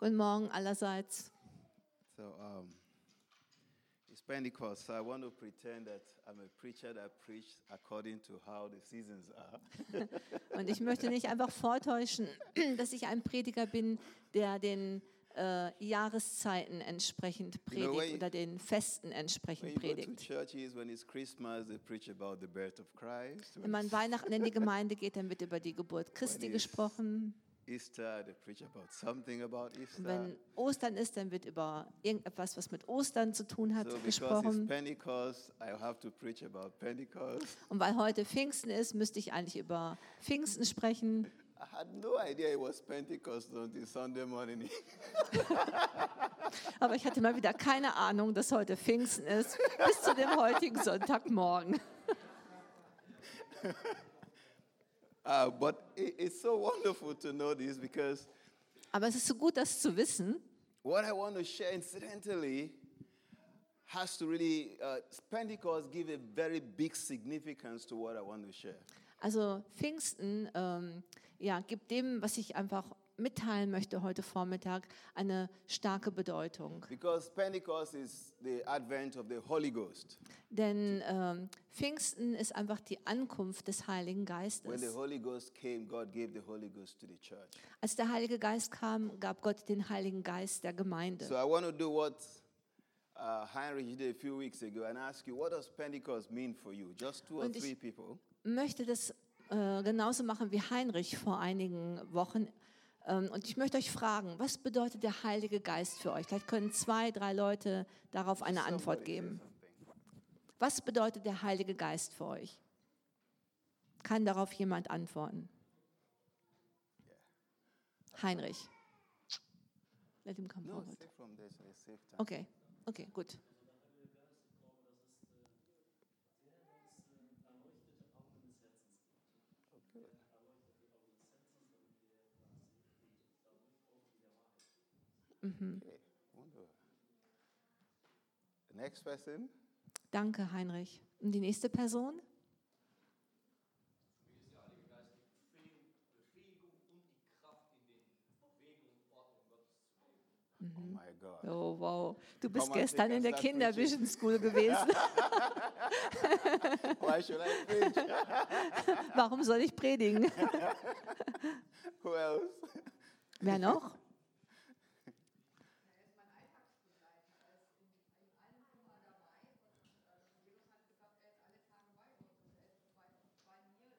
Guten Morgen allerseits. So, it's Pentecost, so I want to pretend that I'm a preacher that preaches according to how the seasons are. Und ich möchte nicht einfach vortäuschen, dass ich ein Prediger bin, der den Jahreszeiten entsprechend predigt oder den Festen entsprechend predigt. When it's Christmas, they preach about the birth of Christ. Wenn man Weihnachten in die Gemeinde geht, dann wird über die Geburt Christi gesprochen. Easter, they preach about something about Easter. Und wenn Ostern ist, dann wird über irgendetwas, was mit Ostern zu tun hat, So gesprochen. it's Pentecost, I have to preach about Pentecost. Und weil heute Pfingsten ist, müsste ich eigentlich über Pfingsten sprechen. I had no idea it was Pentecost until Sunday morning. Aber ich hatte mal wieder keine Ahnung, dass heute Pfingsten ist, bis zu dem heutigen Sonntagmorgen. But it's so wonderful to know this because Aber es ist so gut, das zu wissen. what I want to share incidentally has to really, Pentecost give a very big significance to what I want to share. Also Pfingsten gibt dem, was ich einfach mitteilen möchte heute Vormittag, eine starke Bedeutung. Because Pentecost is the advent of the Holy Ghost. Denn Pfingsten ist einfach die Ankunft des Heiligen When the Geistes. Holy Ghost came, God gave the Holy Ghost to the church. Als der Heilige Geist kam, gab Gott den Heiligen Geist der Gemeinde. So I want to do what Heinrich did a few weeks ago and ask you, what does Pentecost mean for you? Just two or Und ich- three people. Möchte das genauso machen wie Heinrich vor einigen Wochen. Und ich möchte euch fragen, was bedeutet der Heilige Geist für euch? Vielleicht können 2, 3 Leute darauf eine Antwort Somebody say geben. something. Was bedeutet der Heilige Geist für euch? Kann darauf jemand antworten? Heinrich. Let him come No, forward. say from there, so it's safe time. Okay, gut. Okay, wonderful. The next person. Danke, Heinrich. Und die nächste Person? Mir ist der Heilige Geist die Befähigung und die Kraft, in den Bewegungen und Ordnung Gottes zu leben. Oh my God. Oh, wow. Du bist Komm, gestern Antika, in der start Kinder preaching. Vision School gewesen. Why should I preach? Warum soll ich predigen? Who else? Wer noch? Er ist mein Alltagsbegleiter. Er ist in allen immer dabei und Jesus hat gesagt, er ist alle Tage bei uns und er ist bei mir.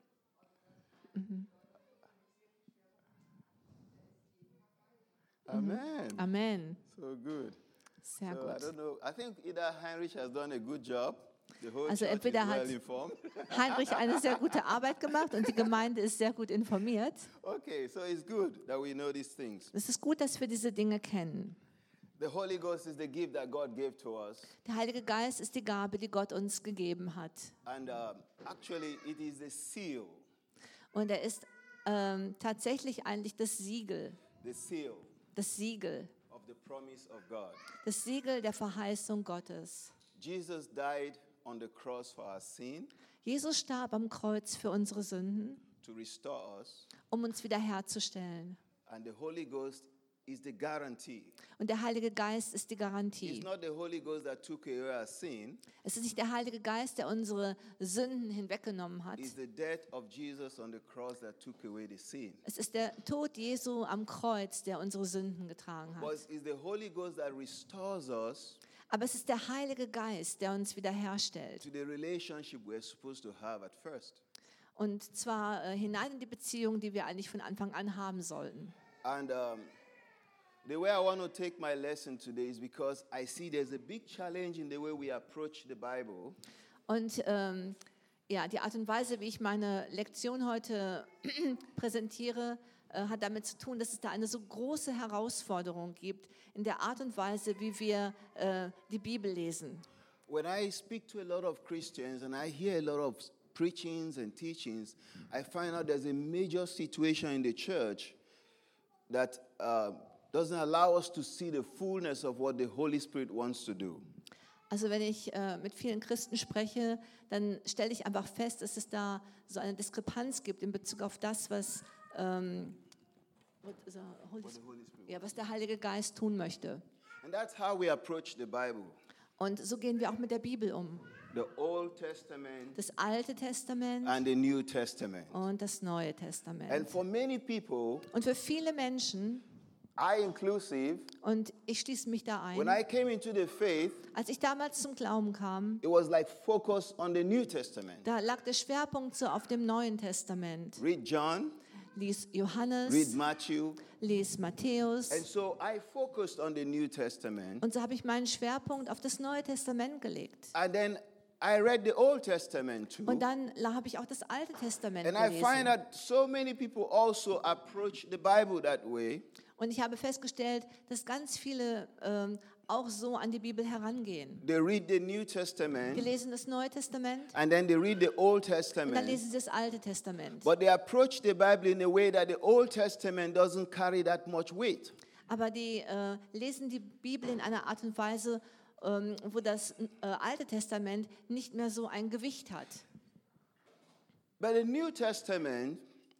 Amen. Amen. So good. Sehr So I gut. don't know. I think either Heinrich has done a good job. The whole Also church is entweder well hat- informed. Heinrich eine sehr gute Arbeit gemacht und die Gemeinde ist sehr gut informiert. Okay, so it's good that we know these things. Es ist gut, dass wir diese Dinge kennen. The Holy Ghost is the gift that God gave to us. Der Heilige Geist ist die Gabe, die Gott uns gegeben hat. And actually, it is the seal. Und er ist tatsächlich eigentlich das Siegel, The seal das Siegel, of the promise of God. das Siegel der Verheißung Gottes. Jesus died on the cross for our sin Jesus starb am Kreuz für unsere Sünden, to restore us. um uns wiederherzustellen. And the Holy Ghost is the guarantee. Und der Heilige Geist ist die It's Garantie. not the Holy Ghost that took away our sin. Es ist nicht der Heilige Geist, der unsere Sünden hinweggenommen hat. It's the death of Jesus on the cross that took away the sin. Es ist der Tod Jesu am Kreuz, der unsere Sünden getragen But hat. it's the Holy Ghost that restores us Aber es ist der Heilige Geist, der uns wiederherstellt. to the relationship we're supposed to have at first. Und zwar hinein in die Beziehung, die wir eigentlich von Anfang an haben sollten. And the way I want to take my lesson today is because I see there's a big challenge in the way we approach the Bible. Und die Art und Weise, wie ich meine Lektion heute präsentiere, hat damit zu tun, dass es da eine so große Herausforderung gibt in der Art und Weise, wie wir die Bibel lesen. When I speak to a lot of Christians and I hear a lot of preachings and teachings, I find out there's a major situation in the church that doesn't allow us to see the fullness of what the Holy Spirit wants to do. Also wenn ich mit vielen Christen spreche, dann stelle ich einfach fest, dass es da so eine Diskrepanz gibt in Bezug auf das, was Ja, was der Heilige Geist tun möchte. And that's how we approach the Bible. Und so gehen wir auch mit der Bibel um. The Old Testament Das Alte Testament and the New Testament. und das Neue And Testament. for many people, Und für viele Menschen, I inclusive, und ich schließe mich da when ein, I came into the faith, als ich damals zum Glauben kam, it was like focus on the New Testament. da lag der Schwerpunkt so auf dem Neuen Testament. Read John, Lies read Johannes, Matthew. lies Matthäus. And so I focused on the New Testament. Und so habe ich meinen Schwerpunkt auf das Neue Testament gelegt. And then I read the Old Testament too. Und dann habe ich auch das Alte Testament And I find gelesen. that so many people also approach the Bible that way. Und ich habe festgestellt, dass ganz viele auch so an die Bibel herangehen. They read the New Wir Testament lesen das Neue Testament and then they read the Old und dann Testament. lesen sie das Alte Testament. But they approach the Bible in a way that the Old Testament doesn't carry that much weight. Aber die lesen die Bibel in einer Art und Weise, wo das Alte Testament nicht mehr so ein Gewicht hat. But the New Testament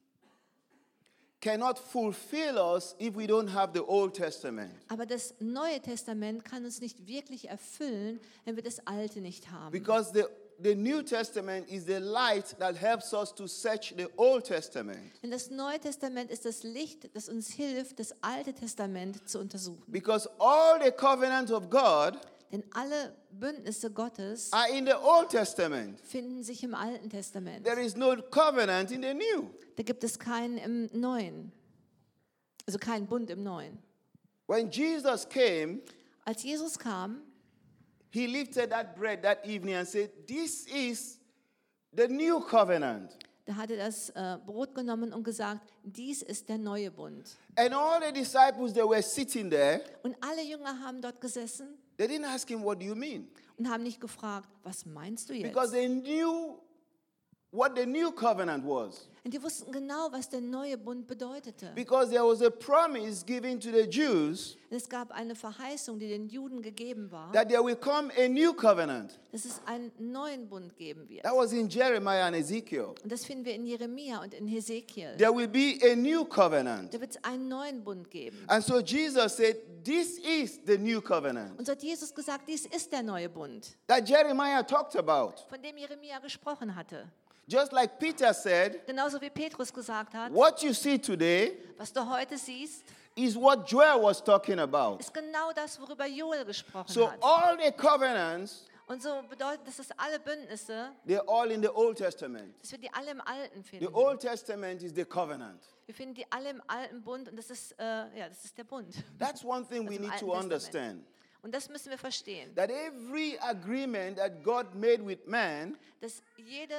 cannot fulfill us if we don't have the Old Testament. Aber das Neue Testament kann uns nicht wirklich erfüllen, wenn wir das Alte nicht haben. Because the New Testament is the light that helps us to search the Old Testament. Denn das Neue Testament ist das Licht, das uns hilft, das Alte Testament zu untersuchen. Because all the covenants of God Denn alle Bündnisse Gottes are in the Old Testament. finden sich im Alten Testament. There is no covenant in the New. Da gibt es keinen im Neuen. Also keinen Bund im Neuen. When Jesus came, Als Jesus kam, he lifted that bread that evening and said, "This is the new covenant." da hat er das Brot genommen und gesagt, dies ist der neue Bund. And all the disciples that were sitting there, Und alle Jünger haben dort gesessen they didn't ask him, "What do you mean?" und haben nicht gefragt, was meinst du Because jetzt? they knew what the new covenant was. Und die wussten genau, was der neue Bund bedeutete. Because there was a promise given to the Jews Und es gab eine Verheißung, die den Juden gegeben war, that there will come a new covenant. dass es einen neuen Bund geben wird. That was in Jeremiah and Ezekiel. Und das finden wir in Jeremia und in Hesekiel. There will be a new covenant. Da wird es einen neuen Bund geben. And so Jesus said, "This is the new covenant Und so hat Jesus gesagt, dies ist der neue Bund, that Jeremiah talked about." von dem Jeremia gesprochen hatte. Just like Peter said, Genauso wie Petrus gesagt hat, what you see today was du heute siehst, is what Joel was talking about. ist genau das, worüber Joel gesprochen So hat. all the covenants, Und so bedeutet, dass das alle Bündnisse, they're all in the Old Testament. dass wir die alle im Alten The finden. Old Testament is the covenant. Wir finden die alle im Alten Bund und das ist der Bund. That's one thing we Also im need Alten to Testament. understand. Und das müssen wir verstehen, That every agreement that God made with man dass jede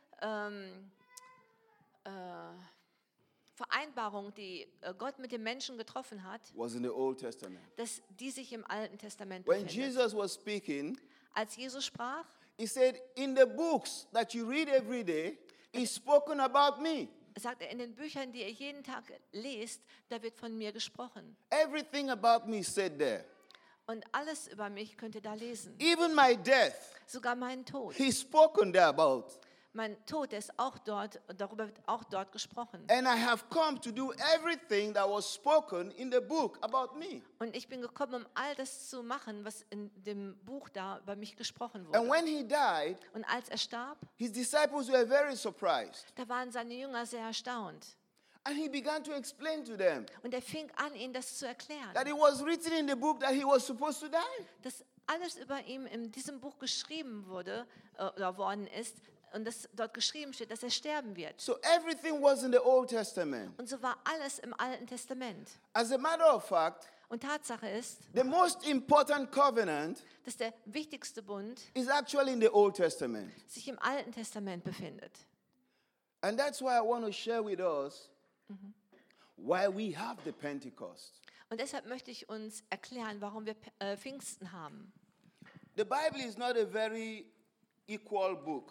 Vereinbarung, die Gott mit dem Menschen getroffen hat, was in the Old Testament. dass die sich im Alten Testament When befindet. Jesus was speaking, Als Jesus sprach, he said, "In the books that you read every day, is spoken about me. sagt er, in den Büchern, die ihr jeden Tag lest, da wird von mir gesprochen. Everything about me is said there. Und alles über mich könnt ihr da lesen. Even my death, Sogar meinen Tod. he's spoken there about. Mein Tod, der ist auch dort, darüber wird auch dort gesprochen. And I have come to do everything that was spoken in the book about me." Und ich bin gekommen, um all das zu machen, was in dem Buch da über mich gesprochen And wurde. when he died, Und als er starb, his disciples were very surprised. da waren seine Jünger sehr erstaunt. And he began to explain to them Und er fing an, ihnen das zu erklären. that it was written in the book that he was supposed to die. Dass alles über ihn in diesem Buch geschrieben wurde oder worden ist und dass dort geschrieben steht, dass er sterben wird. So everything was in the Old Testament. Und so war alles im Alten Testament. As a matter of fact, Und Tatsache ist, the most important covenant dass der wichtigste Bund is actually in the Old Testament. sich im Alten Testament befindet. And that's why I want to share with us why we have the Pentecost. Und deshalb möchte ich uns erklären, warum wir Pfingsten haben. The Bible is not a very equal book.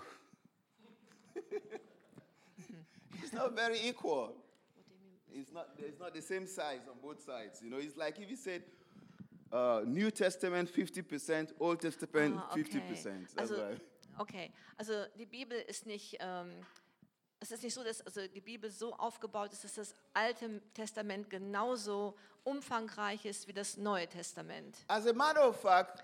It's not very equal. It's not the same size on both sides. You know, it's like if you said New Testament 50%, Old Testament Ah, okay. 50%. That's Also, why. okay, also die Bibel ist nicht Es ist nicht so, dass also die Bibel so aufgebaut ist, dass das Alte Testament genauso umfangreich ist wie das Neue Testament. As a matter of fact,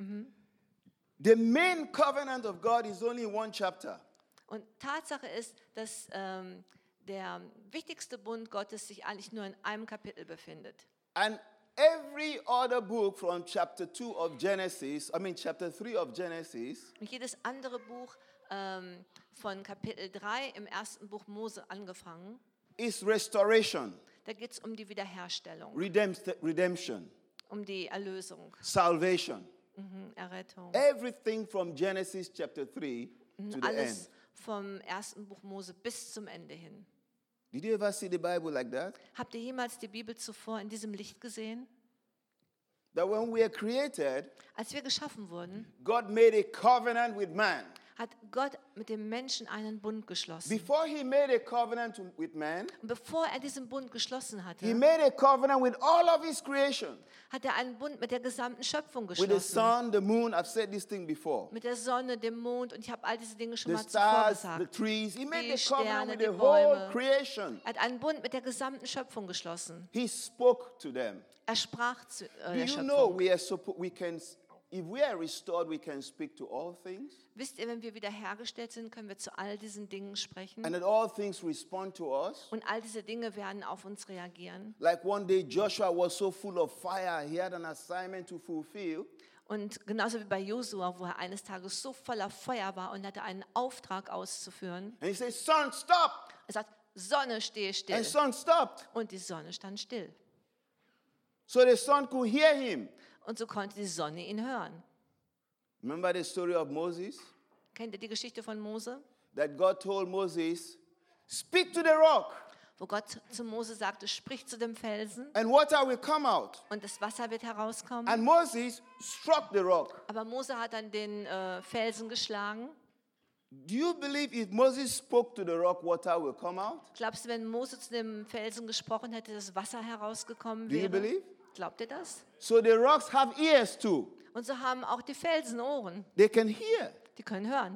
the main covenant of God is only in one chapter. Und Tatsache ist, dass der wichtigste Bund Gottes sich eigentlich nur in einem Kapitel befindet. And every other book from chapter 2 of Genesis, chapter 3 of Genesis, Und jedes andere Buch von Kapitel 3 im ersten Buch Mose angefangen, is restoration, da geht es um die Wiederherstellung, redemption, um die Erlösung, salvation. Errettung. Everything from Genesis chapter 3 to the Alles end. vom ersten Buch Mose bis zum Ende hin. Did you ever see the Bible like that? Habt ihr jemals die Bibel zuvor in diesem Licht gesehen? That when we are created, Als wir geschaffen wurden, God made a covenant with man. hat Gott mit dem Menschen einen Bund geschlossen. Before he made a covenant with man, Und bevor er diesen Bund geschlossen hatte, he made a covenant with all of his creation. hat er einen Bund mit der gesamten Schöpfung With the geschlossen. sun, the moon, I've said this thing before. Mit der Sonne, dem Mond, und ich habe all diese Dinge schon The mal zuvor stars, the gesagt. trees. He made Die a covenant Sterne, with die the whole Bäume. creation. Er hat einen Bund mit der gesamten Schöpfung geschlossen. He spoke to them. Er sprach zu Do der you know Schöpfung. if we are restored, we can speak to all things? Wisst ihr, wenn wir wiederhergestellt sind, können wir zu all diesen Dingen sprechen. And that all things respond to us? Und all diese Dinge werden auf uns reagieren. Like one day Joshua was so full of fire, he had an assignment to fulfill. Und genauso wie bei Josua, wo er eines Tages so voller Feuer war und hatte einen Auftrag auszuführen. And he said, "Sun, stop!" Er sagt, Sonne, stehe still. And sun stopped. Und die Sonne stand still. So the sun could hear him. Und so konnte die Sonne ihn hören. Remember the story of Moses? Kennt ihr die Geschichte von Mose? That God told Moses, "Speak to the rock, Wo Gott zu Mose sagte, sprich zu dem Felsen and water will come out." und das Wasser wird herauskommen. And Moses struck the rock. Aber Mose hat dann den Felsen geschlagen. Do you believe if Moses spoke to the rock, water will come out? Glaubst du, wenn Mose zu dem Felsen gesprochen hätte, dass Wasser herausgekommen Do you wäre? believe? Glaubt ihr das? So the rocks have ears too. Und so haben auch die Felsen Ohren. They can hear. Die können hören.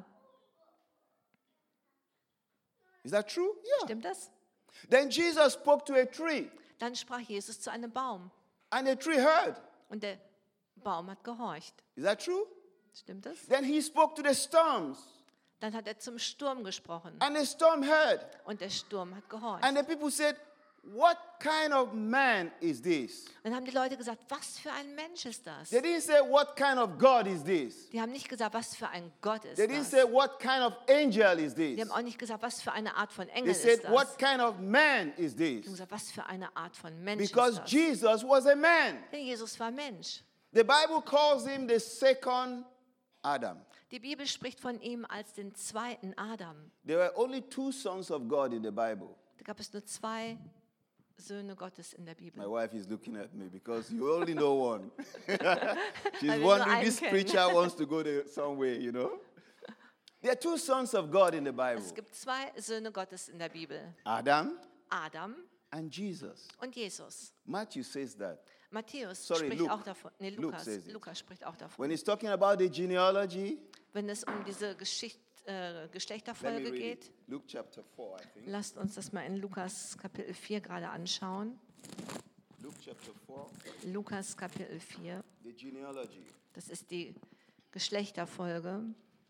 Is that true? Yeah. Stimmt das? Then Jesus spoke to a tree, Dann sprach Jesus zu einem Baum. and the tree heard. Und der Baum hat gehorcht. Is that true? Stimmt das? Then he spoke to the storms, Dann hat er zum Sturm gesprochen. and the storm heard. Und der Sturm hat gehorcht. And the people said, "What kind of man is this?" Dann haben die Leute gesagt, was für ein Mensch ist das? They didn't say, "What kind of God is this?" Die haben nicht gesagt, was für ein Gott ist They didn't das. say, "What kind of angel is Die this?" haben auch nicht gesagt, was für eine Art von They Engel ist said, das. "What kind of man is Die haben this?" gesagt, was für eine Art von Mensch ist Because das. Jesus was a man. Denn Jesus war Mensch. The Bible calls him the second Adam. Die Bibel spricht von ihm als den zweiten Adam. There were only two sons of God in the Bible. Da gab es nur zwei Söhne Gottes in der My Bibel. wife is looking at me because you only know one. She's Weil wir nur wondering, einen this kennen. preacher wants to go there somewhere, you know? There are two sons of God in the Bible, Es gibt zwei Söhne Gottes in der Bibel. Adam Adam and Jesus. und Jesus. Matthew says that. Matthäus Sorry, spricht Luke. auch davon. Nee, Luke Lukas. says it. Lukas spricht auch davon. When he's talking about the genealogy, Wenn es um diese let me Geschlechterfolge read geht, it. Luke chapter 4, I think. lasst uns das mal in Lukas Kapitel 4 gerade anschauen. Luke chapter 4, Lukas Kapitel 4, the genealogy. das ist die Geschlechterfolge.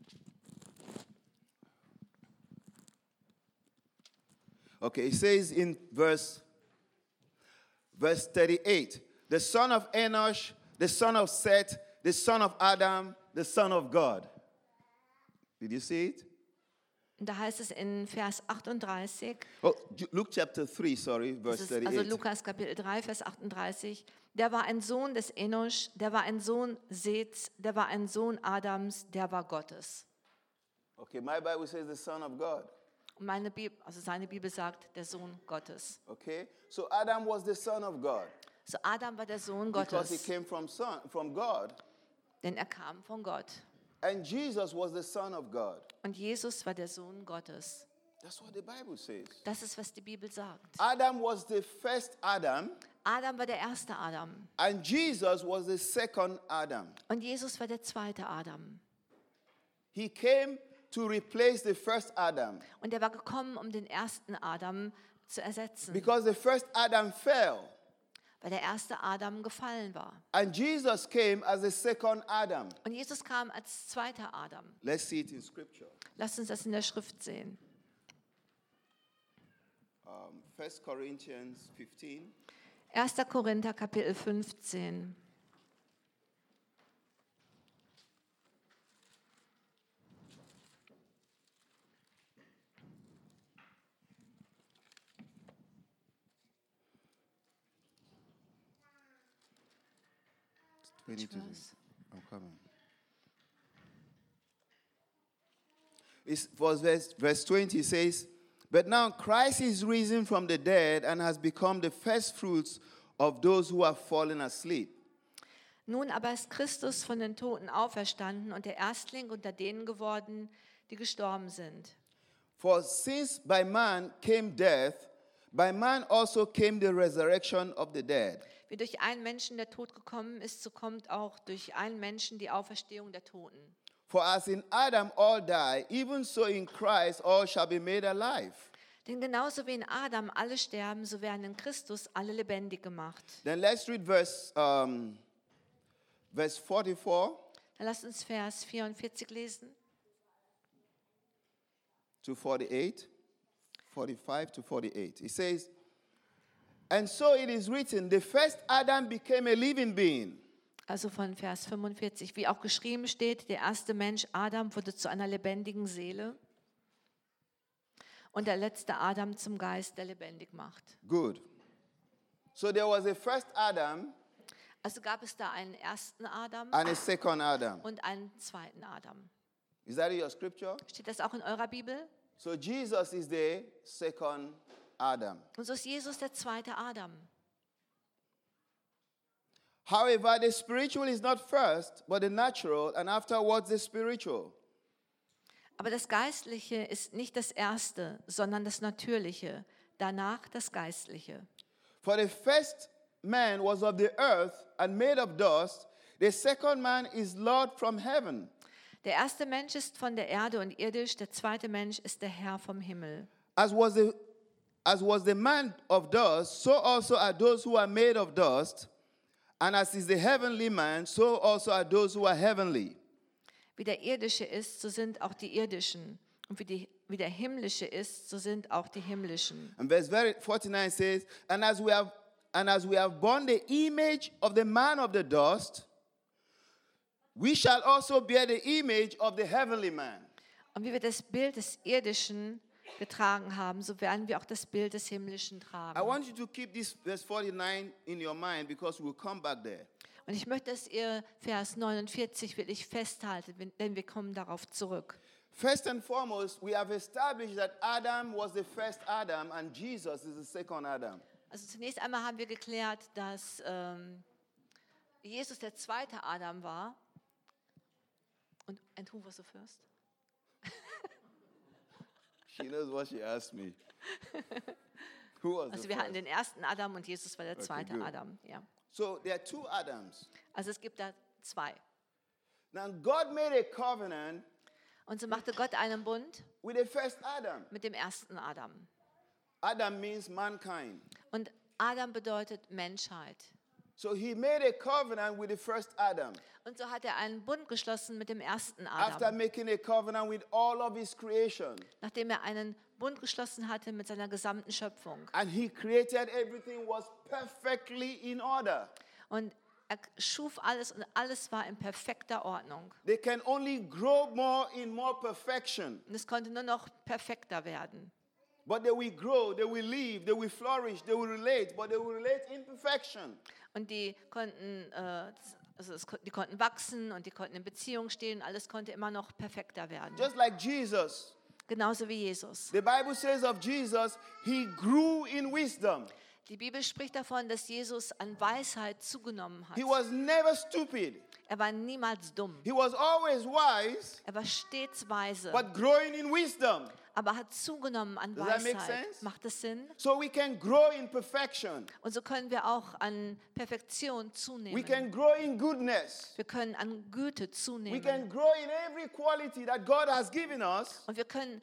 Okay, it says in verse 38, the son of Enosh, the son of Seth, the son of Adam, the son of God. Did you see it? Und da heißt es in Vers 38, Oh, Luke chapter 3, sorry, das verse ist also 38. Lukas Kapitel 3, Vers 38, der war ein Sohn des Enosch, der war ein Sohn Seths, der war ein Sohn Adams, der war Gottes. Okay, my Bible says the son of God. Und meine Bibel, also seine Bibel sagt, der Sohn Gottes. Okay, so Adam was the son of God So Adam war der Sohn because he Gottes, came from God. denn er kam von Gott. And Jesus was the son of God. Und Jesus war der Sohn Gottes. That's what the Bible says. Das ist, was die Bibel sagt. Adam was the first Adam, Adam war der erste Adam and Jesus was the second Adam. und Jesus war der zweite Adam. He came to replace the first Adam Und er war gekommen, um den ersten Adam zu ersetzen, because the first Adam fell. weil der erste Adam gefallen war. And Jesus came as the second Adam. Und Jesus kam als zweiter Adam. Let's see it in Scripture. Lasst uns das in der Schrift sehen. 1 Corinthians 15. 1. Korinther, Kapitel 15. I'm coming. Verse 20 says, "But now Christ is risen from the dead and has become the first fruits of those who have fallen asleep. Nun aber ist Christus von den Toten auferstanden und der Erstling unter denen geworden, die gestorben sind. For since by man came death, by man also came the resurrection of the dead. Wie durch einen Menschen der Tod gekommen ist, so kommt auch durch einen Menschen die Auferstehung der Toten. For as in Adam all die, even so in Christ all shall be made alive." Denn genauso wie in Adam alle sterben, so werden in Christus alle lebendig gemacht. Then let's read verse 44 Dann lasst uns Vers 44 lesen. to 48, 45 to 48. It says, "And so it is written, the first Adam became a living being. Also von Vers 45. Wie auch geschrieben steht, der erste Mensch Adam wurde zu einer lebendigen Seele und der letzte Adam zum Geist, der lebendig macht. Good. So there was a first Adam Also gab es da einen ersten Adam and a second Adam. und einen zweiten Adam. Is that in your scripture? Steht das auch in eurer Bibel? So Jesus is the second Adam. Und so ist Jesus der zweite Adam. However, the spiritual is not first, but the natural, and afterwards the spiritual. Aber das Geistliche ist nicht das Erste, sondern das Natürliche, danach das Geistliche. For the first man was of the earth and made of dust. The second man is Lord from heaven. Der erste Mensch ist von der Erde und irdisch, der zweite Mensch ist der Herr vom Himmel. As was the man of dust, so also are those who are made of dust. And as is the heavenly man, so also are those who are heavenly. Wie der Irdische ist, so sind auch die Irdischen. Und wie der Himmlische ist, so sind auch die Himmlischen. And verse 49 says, and as we have borne the image of the man of the dust, we shall also bear the image of the heavenly man. Und wie wir das Bild des Irdischen getragen haben, so werden wir auch das Bild des Himmlischen I tragen. want you to keep this verse 49 in your mind because we'll come back there. Und ich möchte, dass ihr Vers 49 wirklich festhaltet, denn wir kommen darauf zurück. First and foremost, we have established that Adam was the first Adam and Jesus is the second Adam. Also zunächst einmal haben wir geklärt, dass Jesus der zweite Adam war. And who was the first? She knows what she asked me. Who was Also the wir hatten first? den ersten Adam und Jesus war der Okay, zweite good. Adam. Ja. So there are two Adams. Also es gibt da zwei. Now God made a covenant Und so machte Gott einen Bund with the first Adam. mit dem ersten Adam. Adam means mankind. Und Adam bedeutet Menschheit. So he made a covenant with the first Adam Und so hat er einen Bund geschlossen mit dem ersten after Adam. making a covenant with all of his creation. Nachdem er einen Bund geschlossen hatte mit seiner gesamten Schöpfung. And he created everything was perfectly in order. Und er schuf alles und alles war in perfekter Ordnung. They can only grow more in more perfection. Und es konnte nur noch perfekter werden. But they will grow, they will live, they will flourish, they will relate, but they will relate in perfection. Und die konnten, die konnten wachsen und die konnten in Beziehung stehen. Alles konnte immer noch perfekter werden. Just like Jesus. Genauso wie Jesus. The Bible says of Jesus, he grew in wisdom. Die Bibel spricht davon, dass Jesus an Weisheit zugenommen hat. He was never stupid. Er war niemals dumm. He was always wise, Er war stets weise, but growing in wisdom. aber hat zugenommen an Does that make Weisheit. sense? Macht das Sinn? So we can grow in perfection. Und so können wir auch an Perfektion We zunehmen. can grow in goodness. Wir können an Güte We zunehmen. can grow in every quality that God has given us. Und wir können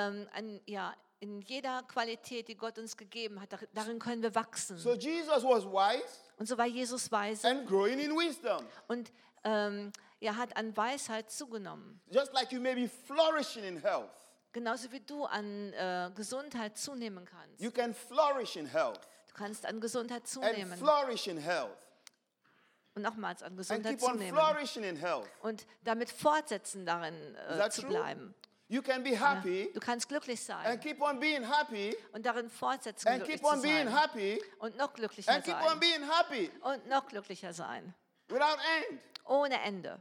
in jeder Qualität, die Gott uns gegeben hat, darin können wir wachsen. So Jesus was wise Und so war Jesus weise and growing in wisdom. und hat an Weisheit zugenommen. Just like you may be flourishing in health. Genauso wie du an Gesundheit zunehmen kannst. You can flourish in health Du kannst an Gesundheit and zunehmen flourish in health und nochmals an and Gesundheit keep on zunehmen flourishing in health. und damit fortsetzen darin Is that zu true? bleiben. You can be Ja. happy Du kannst glücklich sein and keep on being happy und darin fortsetzen, and glücklich keep on zu being sein happy und noch glücklicher and keep on sein being happy und noch glücklicher sein, without end. ohne Ende.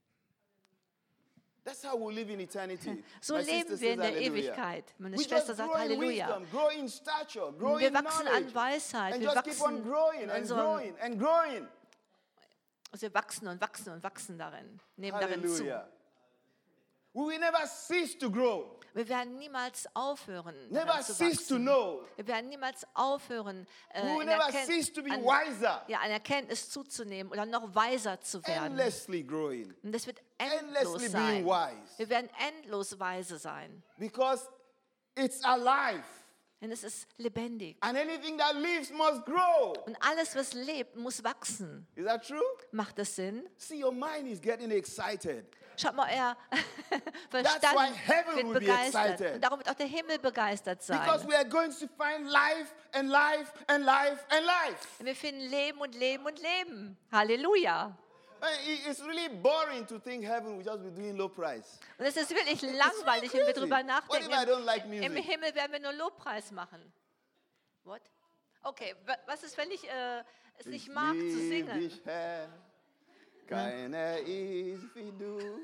That's how we live in eternity. So My leben sister wir in says der hallelujah. Ewigkeit. Meine We Schwester just sagt grow in Halleluja. wisdom, grow in stature, grow Wir in wachsen knowledge, an Weisheit, and wir just keep on wachsen growing in and unserem, growing and growing. also wir wachsen und wachsen und wachsen darin, nehmen darin zu. Hallelujah. We will never cease to grow, Wir werden niemals aufhören, never daran zu cease to wachsen. know. Wir werden niemals aufhören, We will in never cease to be wiser, an Erkenntnis zuzunehmen oder noch weiser zu werden. endlessly growing, Und das wird endlessly endlos being sein. wise, Wir werden endlos weise sein. because it's alive, Denn es ist lebendig. and anything that lives must grow. Und alles, was lebt, muss wachsen. Is that true? Macht das Sinn? See, your mind is getting excited. Schaut mal, euer why Verstand heaven will wird be begeistert. excited. Und darum wird auch der Himmel begeistert Because sein. we are going to find life and life and life and life. Und wir finden Leben und Leben und Leben. Halleluja. It's really boring to think heaven will just be doing low price. Und es ist wirklich langweilig, wenn wir crazy. drüber What nachdenken. if I don't like Im music? Himmel werden wir nur Lobpreis machen. What? Okay, was ist, wenn ich es nicht mag zu singen? Keine ist wie du.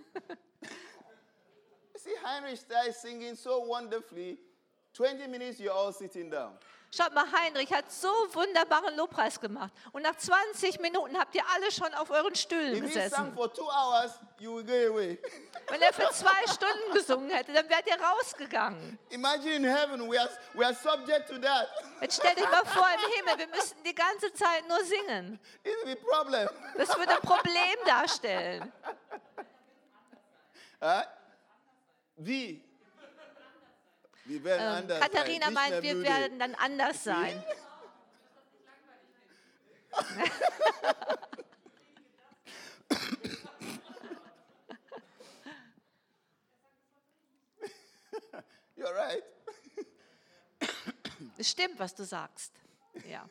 See, Heinrich started singing so wonderfully. 20 minutes, you're all sitting down. Schaut mal, Heinrich hat so wunderbaren Lobpreis gemacht. Und nach 20 Minuten habt ihr alle schon auf euren Stühlen If he sang gesessen. for 2 hours, you will go away. Wenn er für 2 Stunden gesungen hätte, dann wärt ihr rausgegangen. Imagine in heaven, we are subject to that. Jetzt stellt euch mal vor, im Himmel, wir müssten die ganze Zeit nur singen. It will be a problem. Das würde ein Problem darstellen. Wie? Wir werden anders Katharina sein. meint, Nicht wir mehr müde. werden dann anders sein. You're right. Es stimmt, was du sagst. Ja.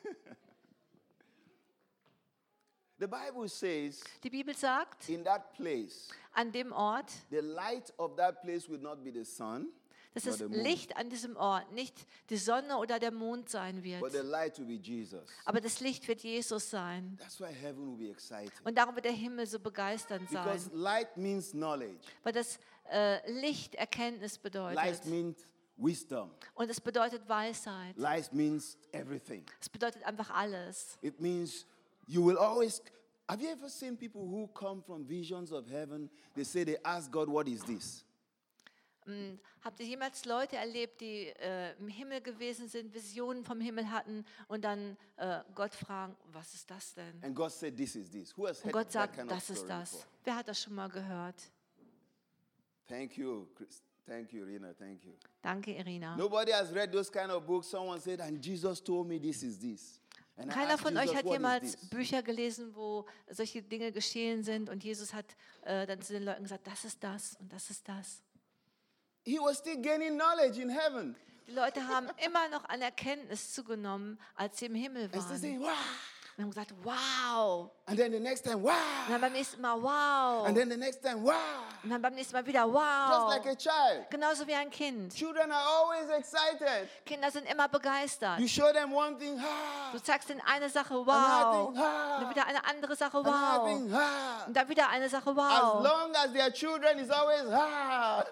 The Bible says, Die Bibel sagt, in that place, an dem Ort, the light of that place will not be the sun, dass but das the moon, Licht an diesem Ort nicht die Sonne oder der Mond sein but wird, the light will be Jesus. aber das Licht wird Jesus sein. That's why heaven will be exciting. Und darum wird der Himmel so begeisternd Because sein, light means knowledge. weil das Licht Erkenntnis bedeutet. Light means wisdom. Und es bedeutet Weisheit. Light means everything. Es bedeutet einfach alles. It means you will always. Have you ever seen people who come from visions of heaven? They say they ask God, what is this? Habt ihr jemals Leute erlebt, die im Himmel gewesen sind, Visionen vom Himmel hatten und dann Gott fragen, was ist das denn? And God said, this is this. Who has Und heard Gott that sagt, kind of das ist story das. before? Wer hat das schon mal gehört? Thank you, Chris. Thank you, Rina. Thank you. Danke, Irina. Nobody has read those kind of books. Someone said, and Jesus told me this is this. And I Keiner asked von euch Jesus, hat what is jemals this? Bücher gelesen, wo solche Dinge geschehen sind und Jesus hat dann zu den Leuten gesagt, das ist das und das ist das. He was still gaining knowledge in heaven. Die Leute haben immer noch an Erkenntnis zugenommen, als sie im Himmel And still waren. saying, wow. Und haben gesagt, wow. And then the next time, Und wow. dann beim nächsten Mal, wow. And then the next time, wow. Und dann beim nächsten Mal wieder, Just wow. like a child. Genauso wie ein Kind. Children are always excited. Kinder sind immer begeistert. You show them one thing, ha. Du zeigst ihnen eine Sache, Another wow. thing, ha. Und dann wieder eine andere Sache, Another wow. thing, ha. Und dann wieder eine Sache, As wow. long as their children is always, ha.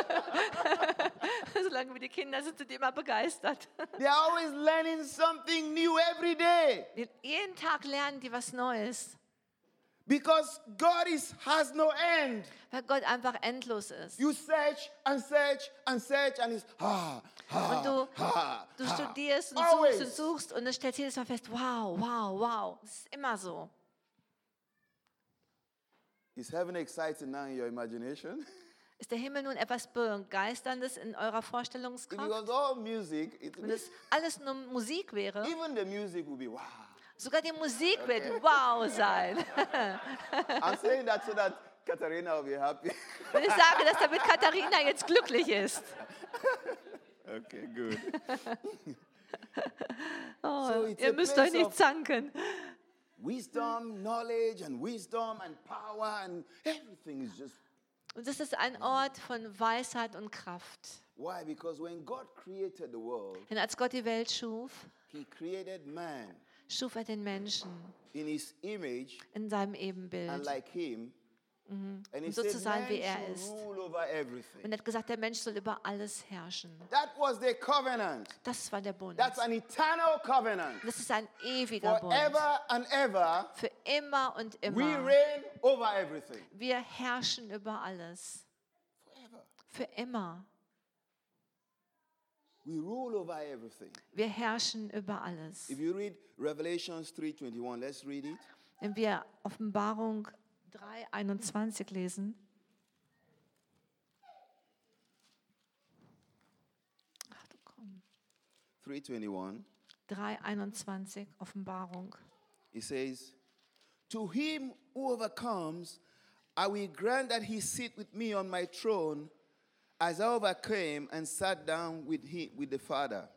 Solange wie die Kinder sind, sind die immer begeistert. They are always learning something new every day. Jeden Tag lernen die was Neues. Because God has no end. Weil Gott einfach endlos ist. You search and search and search and it's Und du studierst und Always. suchst und du stellst jedes Mal fest, wow, wow, wow. Das ist immer so. Is heaven exciting now in your imagination? Ist der Himmel nun etwas Begeisterndes in eurer If it Vorstellungskraft? was all music, Wenn es alles nur Musik wäre, even the music would be wow. sogar die Musik wird wow sein. I'm saying that so that Katharina will be happy. Und ich sage das, damit Katharina jetzt glücklich ist. Okay, good. Oh, So it's ihr a müsst place euch nicht of- zanken. Wisdom, knowledge, and wisdom and power, and everything is just. Und es ist ein Ort von Weisheit und Kraft. Why? Because when God created the world, Denn als Gott die Welt schuf, He created man schuf er den Menschen in His image in seinem and Ebenbild. like Him. And He Und so said, zu sein, man wie er should ist. rule over everything. Und er hat gesagt, der Mensch soll über alles herrschen. That was the covenant. Das war der Bund. That's an eternal covenant. Das ist ein ewiger Bund. Forever and ever, Für immer und we immer. reign over everything. Wir herrschen über alles. Forever. Für immer. We rule over everything. Wir herrschen über alles. If you read Revelations 3:21, let's read it. Wenn wir Offenbarung 3,21 lesen. Ach du komm. 3:21. 3,21 Offenbarung. It says, "To him who overcomes, I will grant that he sit with me on my throne, as I overcame and sat down with the Father."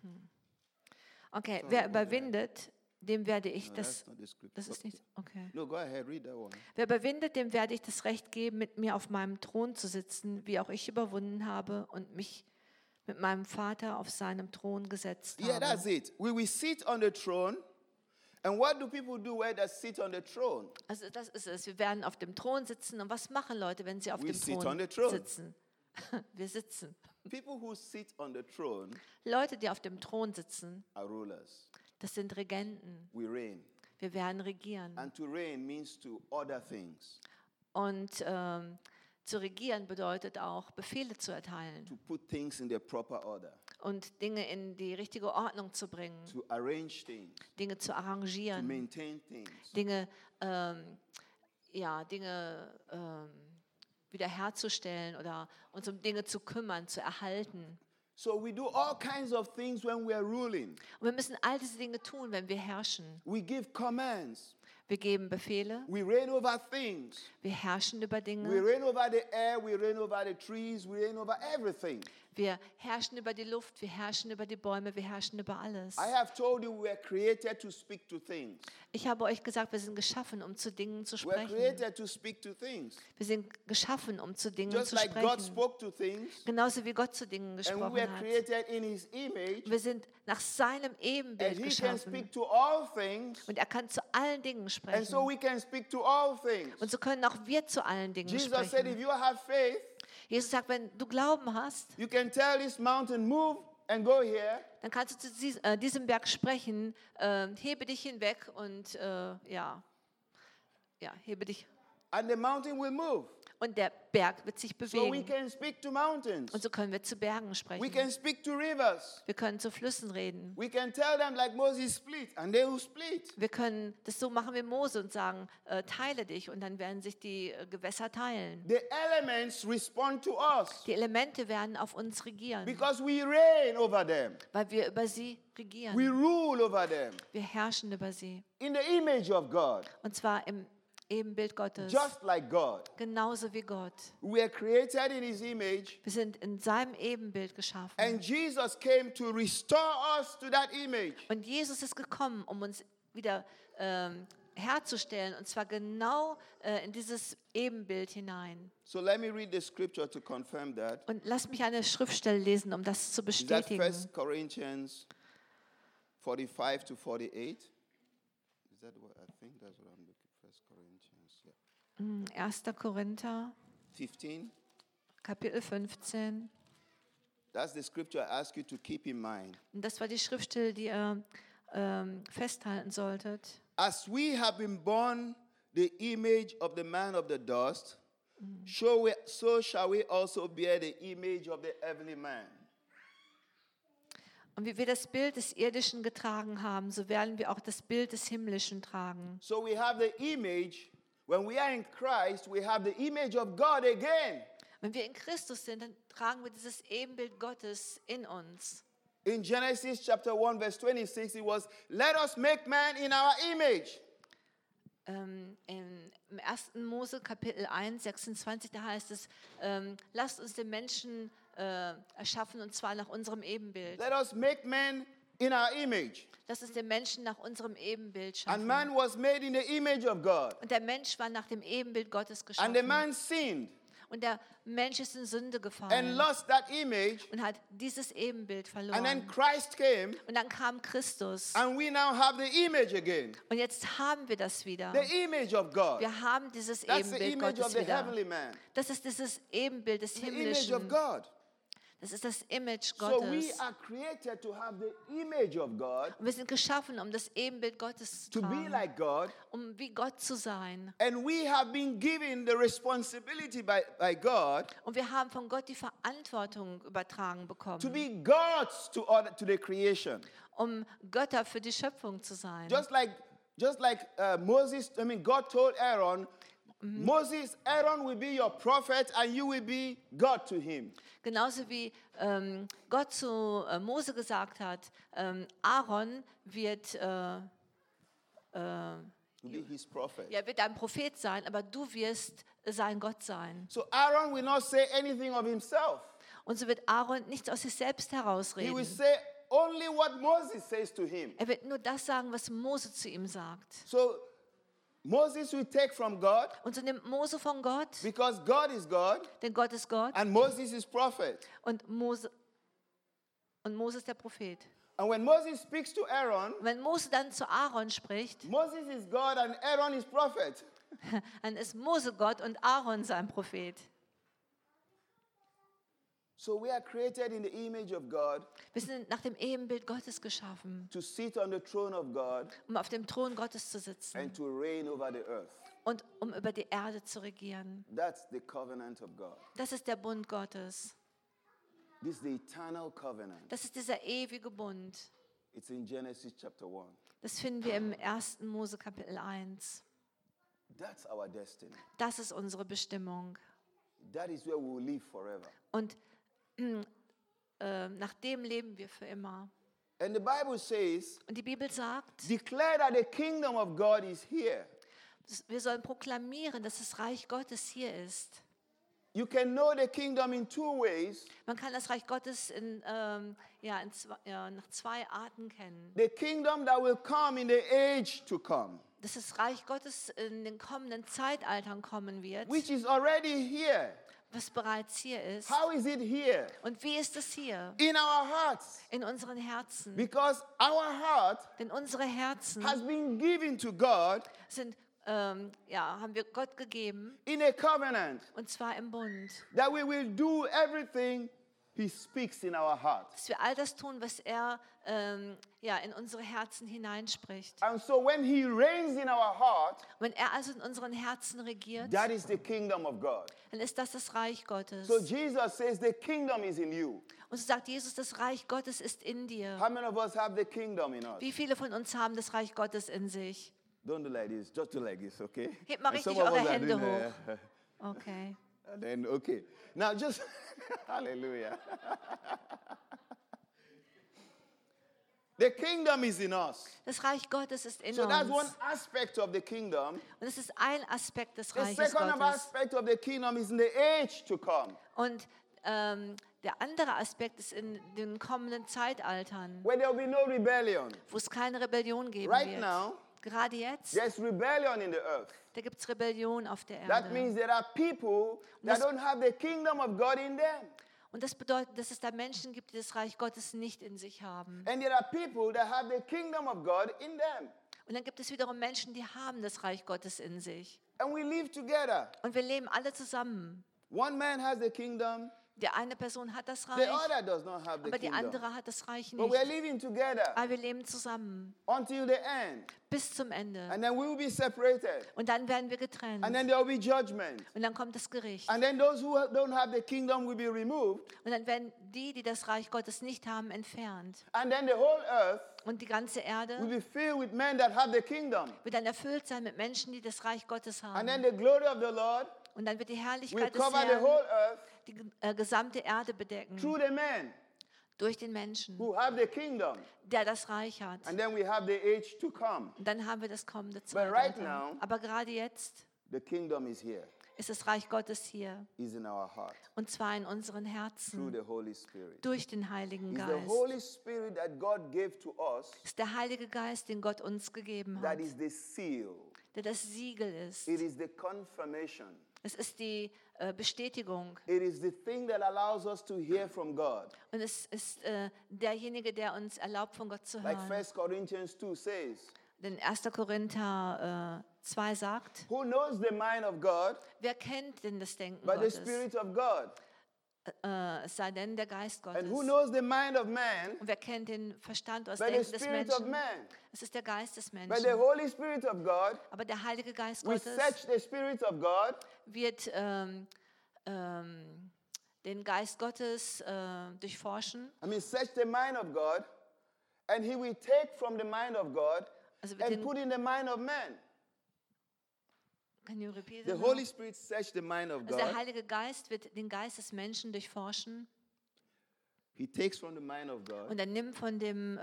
Okay, wer überwindet, dem werde ich No, das. that's not the scripture. Das ist nicht. Okay. No, go ahead, read that one. Wer überwindet, dem werde ich das Recht geben, mit mir auf meinem Thron zu sitzen, wie auch ich überwunden habe und mich mit meinem Vater auf seinem Thron gesetzt Yeah, that's habe. it. We will sit on the throne. And what do people do when they sit on the throne? Also das ist es. Wir werden auf dem Thron sitzen. Und was machen Leute, wenn sie auf We dem sit on Thron the throne. sitzen? Wir sitzen. People who sit on the throne Leute, die auf dem Thron sitzen, are rulers. das sind Regenten. We reign. Wir werden regieren. And to reign means to order things, Und zu regieren bedeutet auch, Befehle zu erteilen to put things in their proper order, und Dinge in die richtige Ordnung zu bringen, to arrange things, Dinge zu to arrangieren, maintain things. Dinge wiederherzustellen oder uns um Dinge zu kümmern, zu erhalten. So we do all kinds of things when we are ruling. Und wir müssen all diese Dinge tun, wenn wir herrschen. We give commands. Wir geben Befehle, We reign over things. wir herrschen über We Dinge, reign over the air. We reign over the trees. We reign over everything. wir herrschen über die Luft, wir herrschen über die Bäume, wir herrschen über alles. I have told you we were created to speak to things. Ich habe euch gesagt, wir sind geschaffen, um zu Dingen zu We are sprechen. created to speak to things. Wir sind geschaffen, um zu Dingen Just zu like God sprechen. spoke to things, Genauso wie Gott zu Dingen and we gesprochen were hat. created in His image, Wir sind nach seinem and Ebenbild He can geschaffen. speak to all things, Und er kann zu allen Dingen and so sprechen. we can speak to all things. Und so können auch wir zu allen Dingen Jesus said, if sprechen. you have faith, Jesus sagt, wenn du Glauben hast, you can tell this mountain, move and go here, dann kannst du zu diesem Berg sprechen, hebe dich hinweg und hebe dich. and the mountain will move. Und der Berg wird sich So we bewegen. can speak to mountains. Und so können wir zu Bergen We sprechen. can speak to rivers. Wir können zu Flüssen reden. We can tell them like Moses split, and they will split. Wir können das so machen wie Mose und sagen, teile dich und dann werden sich die Gewässer teilen. The elements respond to us Die Elemente werden auf uns regieren, because we reign over them. weil wir über sie We regieren. rule over them Wir herrschen über sie. in the image of God, Und zwar im Ebenbild Gottes, just like God. genauso wie Gott. We are created in His image, Wir sind in seinem Ebenbild geschaffen. and Jesus came to restore us to that image. Und Jesus ist gekommen, um uns wieder herzustellen, und zwar genau in dieses Ebenbild hinein. So let me read the scripture to confirm that. Und lasst mich eine Schriftstelle lesen, um das zu Is that bestätigen. 1 Corinthians 45 to 48? Is that what I think that's what I'm looking for? 1 Corinthians 1. Korinther, 15. Kapitel 15. That's the scripture I ask you to keep in mind. Und das war die Schriftstelle, die ihr festhalten solltet. As we have been born the image of the man of the dust, so shall we also bear the image of the heavenly man. Und wie wir das Bild des Irdischen getragen haben, so werden wir auch das Bild des Himmlischen tragen. So we have the image, when we are in Christ, we have the image of God again. Wenn wir in Christus sind, dann tragen wir dieses Ebenbild Gottes in uns. In Genesis chapter 1, verse 26, it was, let us make man in our image. Im 1. Mose Kapitel 1, 26, da heißt es, lasst uns den Menschen erschaffen, und zwar nach unserem Ebenbild. Let us make man in our image. Lasst uns den Menschen nach unserem Ebenbild And schaffen. man was made in the image of God. Und der Mensch war nach dem Ebenbild Gottes And the geschaffen. man sinned Und der Mensch ist in Sünde and gefallen lost that image. und hat dieses Ebenbild And then verloren. Christ came, Und dann kam Christus. and we now have the image again. Und jetzt haben wir das wieder. The image of God. Wir haben dieses That's the Ebenbild image of Gottes the wieder. heavenly man. Das ist dieses Ebenbild des The image of Himmlischen. God. Das ist das Image So we Gottes. are created to have the image of God, Und wir sind geschaffen, um das Ebenbild Gottes zu to be tragen, like God. um wie Gott zu sein. And we have been given the responsibility by God Und wir haben von Gott die Verantwortung übertragen to bekommen, be gods to the creation. um Götter für die Schöpfung zu sein. Just like Moses, God told Aaron, Moses, Aaron will be your prophet and you will be God to him. Genauso wie Gott zu Mose gesagt hat, Aaron wird To be his prophet. wird ein Prophet sein, aber du wirst sein Gott sein. So Aaron will not say anything of himself. Und so wird Aaron nichts aus sich selbst He will herausreden. say only what Moses says to him. Er wird nur das sagen, was Mose zu ihm sagt. So Moses will take from God Und so nimmt Mose von Gott, because God is God denn Gott ist Gott, and Moses is prophet. und Mose ist der Prophet. And when Moses speaks to Aaron, Und wenn Mose dann zu Aaron spricht, Moses is God and Aaron is prophet. dann ist Mose Gott und Aaron sein Prophet. So we are created in the image of God Wir sind nach dem Ebenbild Gottes geschaffen, to sit on the throne of God um auf dem Thron Gottes zu sitzen and to reign over the earth. und um über die Erde zu regieren. That's the covenant of God. Das ist der Bund Gottes. This is the eternal covenant. Das ist dieser ewige Bund. It's in Genesis chapter 1. Das finden wir im 1. Mose Kapitel 1. That's our destiny. Das ist unsere Bestimmung. That is where we will live forever. Und nach dem leben wir für immer. And the Bible says, Und die Bibel sagt, declare that the kingdom of God is here. wir sollen proklamieren, dass das Reich Gottes hier ist. You can know the kingdom in two ways. Man kann das Reich Gottes nach zwei Arten kennen. The kingdom that will come in the age to come, Dass das Reich Gottes in den kommenden Zeitaltern kommen wird, which is already here. was bereits hier ist. How is it here? Und wie ist es hier? In our hearts. In unseren Herzen. Because our heart Denn unsere Herzen has been given to God sind, haben wir Gott gegeben, in a covenant und zwar im Bund. that we will do everything He speaks in our hearts. Dass wir all das tun, was er in unsere Herzen hineinspricht. And so when He reigns in our heart, Wenn er also in unseren Herzen regiert, that is the kingdom of God. dann ist das das Reich Gottes. So Jesus says the kingdom is in you. Und so sagt Jesus, das Reich Gottes ist in dir. How many of us have the kingdom in us? Wie viele von uns haben das Reich Gottes in sich? Don't do like this, just do like this, okay? Hebt mal And richtig some of eure us are Hände doing, hoch. Okay. And then, okay. Now just, hallelujah. The kingdom is in us. Das Reich Gottes ist in So that's uns. one aspect of the kingdom. Und es ist ein Aspekt des The Reiches second Gottes. aspect of the kingdom is in the age to come, Und der andere Aspekt ist in den kommenden Zeitaltern, where there will be no rebellion. wo es keine Rebellion geben Right wird. now, Gerade jetzt, there's rebellion in the earth. da gibt es Rebellion auf der That Erde. means there are people that das- don't have the kingdom of God in them. Und das bedeutet, dass es da Menschen gibt, die das Reich Gottes nicht in sich haben. And there are people that have the kingdom of God in them. Und dann gibt es wiederum Menschen, die haben das Reich Gottes in sich. And we live together. Und wir leben alle zusammen. One man has the kingdom, Die eine Person hat das The Reich, other does not have the aber die kingdom. andere hat das Reich But we're nicht. living together Aber wir leben zusammen until the end. bis zum Ende. And then we will be separated. Und dann werden wir getrennt. And then there will be judgment. Und dann kommt das Gericht. And then those who don't have the kingdom will be removed. Und dann werden die, die das Reich Gottes nicht haben, entfernt. And then the whole earth Und die ganze will Erde be filled with men that have the kingdom. wird dann erfüllt sein mit Menschen, die das Reich Gottes And haben. then the glory of the Lord Und dann wird die will Herrlichkeit des cover the Herrn whole earth die gesamte Erde bedecken. through the men Durch den Menschen, who have the kingdom. der das Reich hat. And then we have the age to come. Und dann haben wir das kommende right Zeitalter. now- Aber gerade jetzt The kingdom is here, ist das Reich Gottes hier. is in our heart Und zwar in unseren through Herzen, the Holy Spirit. durch den Heiligen It's the Geist. Holy Spirit that God gave to us Es ist der Heilige Geist, den Gott uns gegeben that hat, is the seal. der das Siegel ist. It is the confirmation. Es ist die Bestätigung. It is the thing that allows us to hear from God. Und es ist derjenige, der uns erlaubt, von Gott zu Like hören. 1 Corinthians 2 says, Denn 1. Korinther 2 sagt, who knows the mind of God wer kennt denn das Denken but the Gottes? Spirit of God? Es sei denn der Geist And who Gottes. knows the mind of man Und wer kennt den Verstand oder das but the Denken des Spirit of Menschen? man? Es ist der Geist des But the Menschen. Holy Spirit of God, Aber der Heilige Geist we Gottes search the Spirit of God wird den Geist Gottes durchforschen. search the mind of God, and he will take from the mind of God Also wird and den, put in the mind of man. can you repeat The it? Holy Spirit search the mind of Also der God. Heilige Geist wird den Geist des Menschen durchforschen He takes from the mind of God und er nimmt von dem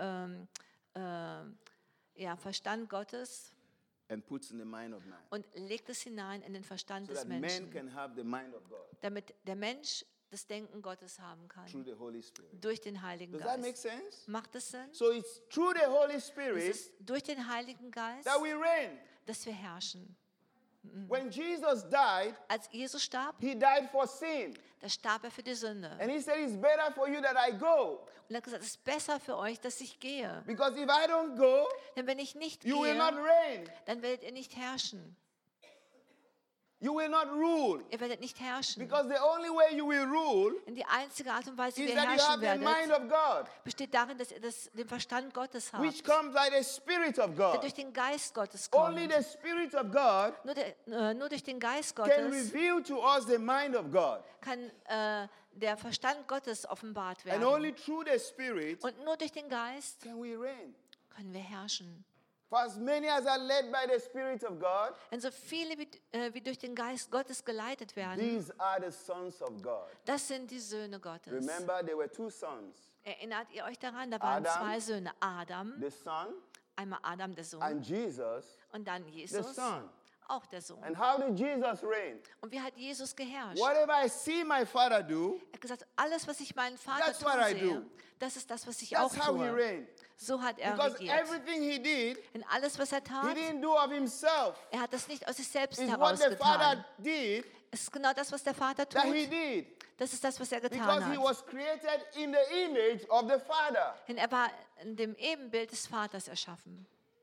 Verstand Gottes and puts in the mind of man. und legt es hinein in den Verstand So des that man Menschen, can have the mind of God damit der Mensch das Denken Gottes haben through kann, the Holy Spirit. durch den Heiligen Does that make Geist. sense? Macht es Sinn? So it's through the Holy Es Spirit ist durch den Heiligen Geist, that we reign. dass wir herrschen. When Jesus died, Als Jesus starb, he died for sin. da starb er für die Sünde. And he said, it's better for you that I go. Und er hat gesagt, es ist besser für euch, dass ich gehe. Because if I don't go, Denn wenn ich nicht you will not gehe, reign. dann werdet ihr nicht herrschen. You will not rule. Ihr werdet nicht herrschen. Because the only way you will rule Denn die einzige Art und Weise, wie is ihr that you herrschen have the mind werdet, of God, besteht darin, dass ihr den Verstand Gottes habt, which comes by the Spirit of der God. durch den Geist Gottes Only kommt. the Spirit of God Nur durch den Geist can Gottes reveal to us the mind of God. kann der Verstand Gottes offenbart And werden. only through the Spirit Und nur durch den Geist can we reign. können wir herrschen. For as many as are led by the Spirit of God, Denn so viele wie durch den Geist Gottes geleitet werden, these are the sons of God. das sind die Söhne Gottes. Remember, there were two sons, Erinnert ihr euch daran? Da waren Adam, zwei Söhne. Adam, the Son, einmal Adam der Sohn and Jesus, und dann the Jesus, Son. auch der Sohn. And how did Jesus reign? Und wie hat Jesus geherrscht? Whatever I see my Father do, Er hat gesagt, alles, was ich meinen Vater That's tun what I sehe, do. das ist das, was ich auch that's how he tue. reigned. So hat er Because regiert. everything he did, Und alles, was er he tat, didn't do of himself. er hat das nicht aus sich selbst It's heraus what the Father getan. did Es ist genau das, was der Vater that he tut. did. Das ist das, was er Because getan he hat. was created in the image of the Father. Denn er war in dem Ebenbild des Vaters erschaffen.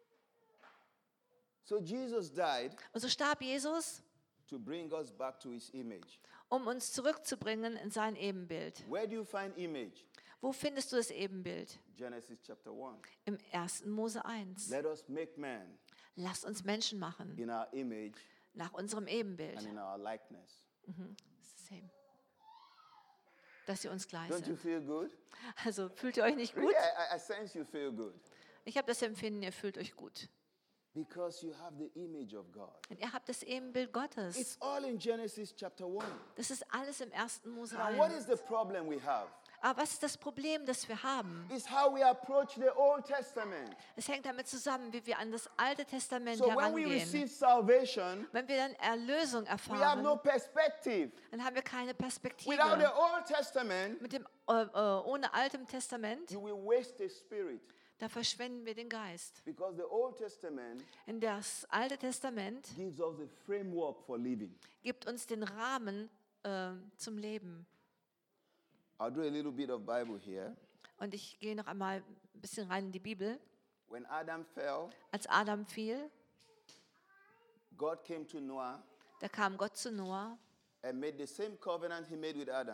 So Jesus died Und so starb Jesus, to bring us back to his image. um uns zurückzubringen in sein Ebenbild. Where do you find image? Wo findest du das Ebenbild? Genesis chapter 1. Im 1. Mose 1. Let us make man Lasst uns Menschen machen, in our image nach unserem Ebenbild. and in our likeness. Same. Dass sie uns gleich Don't you sind. feel good? Also fühlt ihr euch nicht Really, gut? I sense you feel good. Ich habe das Empfinden, ihr fühlt euch gut. Because you have the image of God. Und ihr habt das Ebenbild Gottes. It's all in Genesis chapter 1. Das ist alles im 1. Mose And what 1. is the problem we have? Aber was ist das Problem, das wir haben? It's how we approach the Old Testament. Es hängt damit zusammen, wie wir an das Alte Testament So when we herangehen. receive salvation, Wenn wir dann Erlösung we have no erfahren, perspective. dann haben wir keine Without the Perspektive. Old Testament, Mit dem, ohne Altem Testament, you will waste the spirit. da verschwenden wir den Geist. Because the Old Testament In das Alte Testament gives us the framework for living. gibt uns den Rahmen zum Leben. I'll do a little bit of Bible here. Und ich gehe noch einmal ein bisschen rein in die Bibel. When Adam fell, Als Adam fiel, God came to Noah da kam Gott zu Noah and made the same covenant he made with Adam.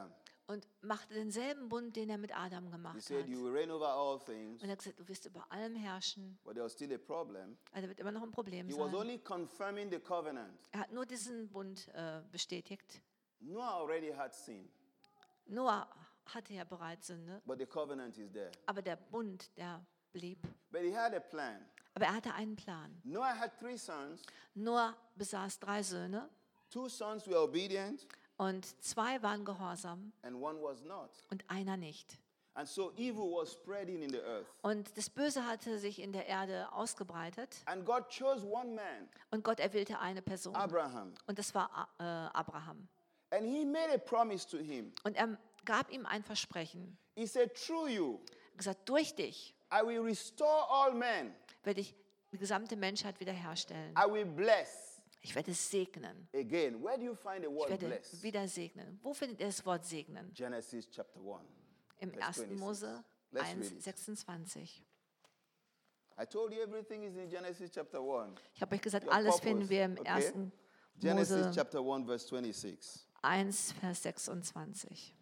und machte denselben Bund, den er mit Adam He gemacht said, hat. you will reign over all things, Und er hat gesagt, du wirst über allem herrschen. but there was still a problem. Also wird immer noch ein Problem He was sein. only confirming the covenant. Er hat nur diesen Bund bestätigt. Noah already had sin, Noah hatte ja bereits Sünde, but the covenant is there. aber der Bund, der blieb. But he had a plan. Aber er hatte einen Plan. Noah had 3 sons. Noah besaß 3 Söhne 2 sons were obedient, und 2 waren gehorsam and 1 was not. und einer nicht. And so evil was spreading in the earth. Und das Böse hatte sich in der Erde ausgebreitet And God chose one man, und Gott erwählte eine Person. Abraham. Und das war Abraham. And he made a promise to him. Und er gab ihm ein Versprechen. He said, through you, Er hat gesagt, durch dich I will restore all men. werde ich die gesamte Menschheit wiederherstellen. I will bless. Ich werde es segnen. Again, where do you find the Ich word werde bless? wieder segnen. Wo findet ihr das Wort segnen? Genesis chapter 1. Im Verse 1. 26. Mose Let's read it. 1,26. I told you everything is in Genesis chapter 1. Ich habe euch gesagt, Your alles purpose, finden wir im okay? 1. Genesis Mose chapter 1, verse 26. 1, Vers 26.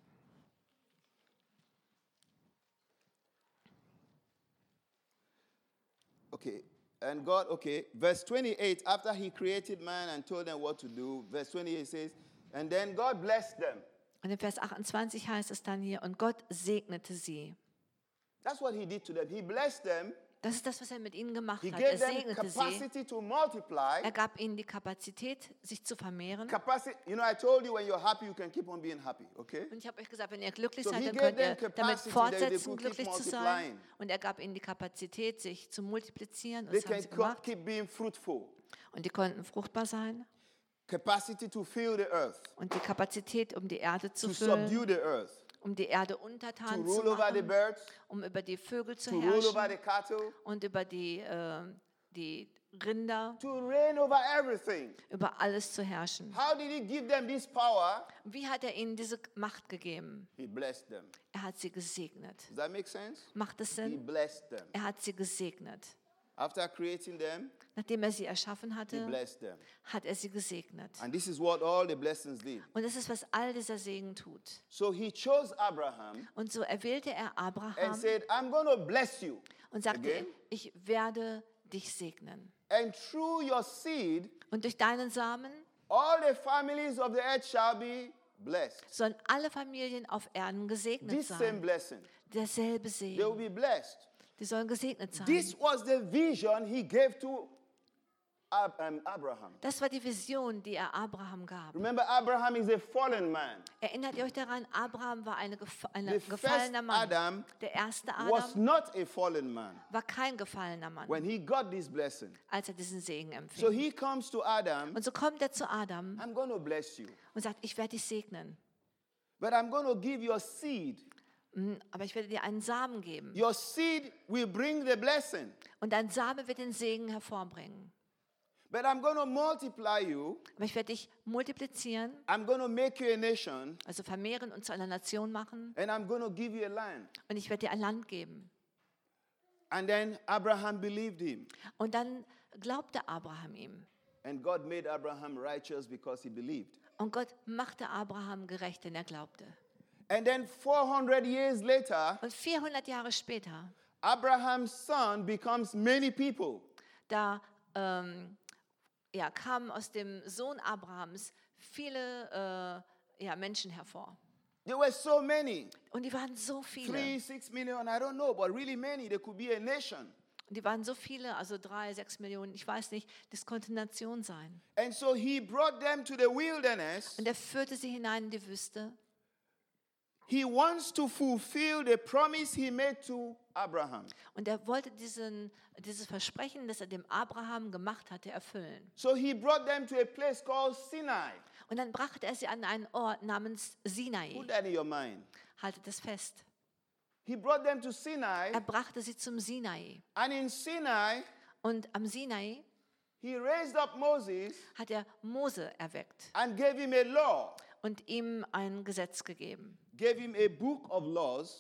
Okay. And God, okay, verse 28, after he created man and told them what to do, verse 28 says, and then God blessed them. Und in Vers 28 heißt es dann hier, und Gott segnete sie. That's what he did to them. He blessed them. Das ist das, was er mit ihnen gemacht He hat. Er gave them segnete sie. capacity to multiply. Er gab ihnen die Kapazität, sich zu vermehren. Capacity, you know, I told you when you're happy, you can keep on being happy, okay? Und ich habe euch gesagt, wenn ihr glücklich So seid, he dann gave könnt ihr them damit capacity, fortsetzen, they could keep glücklich zu sein. multiplying. Und er gab ihnen die Kapazität, sich zu multiplizieren. Und They das haben can sie gemacht. keep being fruitful. Und die konnten fruchtbar sein. Capacity to fill the earth, Und die Kapazität, um die Erde zu to füllen, subdue the earth, um die Erde to untertan zu rule over the machen, birds, um über die Vögel zu to rule over herrschen the cattle, und über die Rinder, to reign over everything. über alles zu herrschen. How did he give them this power? Wie hat er ihnen diese Macht gegeben? He blessed them. Er hat sie gesegnet. Does that make sense? Macht es He Sinn? blessed them. Er hat sie gesegnet. After creating them, Nachdem er sie erschaffen he hatte, blessed them. hat er sie gesegnet. And this is what all the blessings did. Und das ist, was all dieser Segen tut. So he chose Abraham Und so erwählte er and Abraham said, I'm going to bless you. und sagte, Again? ich werde dich segnen. And through your seed, Und durch deinen Samen all the families of the earth shall be blessed. sollen alle Familien auf Erden gesegnet This same sein. blessing. Derselbe They will Segen. be blessed. Die sollen gesegnet sein. This was the vision he gave to Abraham. Das war die Vision, die er Abraham gab. Remember, Abraham is a fallen man. Erinnert ihr euch daran, Abraham war ein The first gefallener Mann. Adam Der erste was Adam not a fallen man war kein gefallener Mann, when he got this blessing. als er diesen Segen So empfing. he comes to Adam, Und so kommt er zu Adam I'm going to bless you, und sagt, ich werde dich segnen, but I'm going to give your seed. aber ich werde dir einen Samen geben. Your seed will bring the blessing, Und dein Same wird den Segen hervorbringen. but I'm going to multiply you. Aber ich werde dich multiplizieren, I'm going to make you a nation, also vermehren und zu einer Nation machen. and I'm going to give you a land. Und ich werde dir ein Land geben. And then Abraham believed him. Und dann glaubte Abraham ihm. And God made Abraham righteous because he believed. Und Gott machte Abraham gerecht, denn er glaubte. And then 400 years later, Und 400 Jahre später, Abraham's son becomes many people. da kamen aus dem Sohn Abrahams viele Menschen hervor. There were so many. Und die waren so viele. 3, 6 million, I don't know, but really many. There could be a nation. Und die waren so viele, also 3, 6 Millionen, ich weiß nicht, das konnte eine Nation sein. And so he brought them to the wilderness. Und er führte sie hinein in die Wüste. He wants to fulfill the promise he made to Abraham. Und er wollte dieses Versprechen, das er dem Abraham gemacht hatte, erfüllen. So he brought them to a place called Sinai. Und dann brachte er sie an einen Ort namens Sinai. Put that in your mind. Haltet das fest. He brought them to Sinai, Er brachte sie zum Sinai. and in Sinai, Und am Sinai he raised up Moses hat er Mose erweckt and gave him a law, und ihm ein Gesetz gegeben. gave him a book of laws,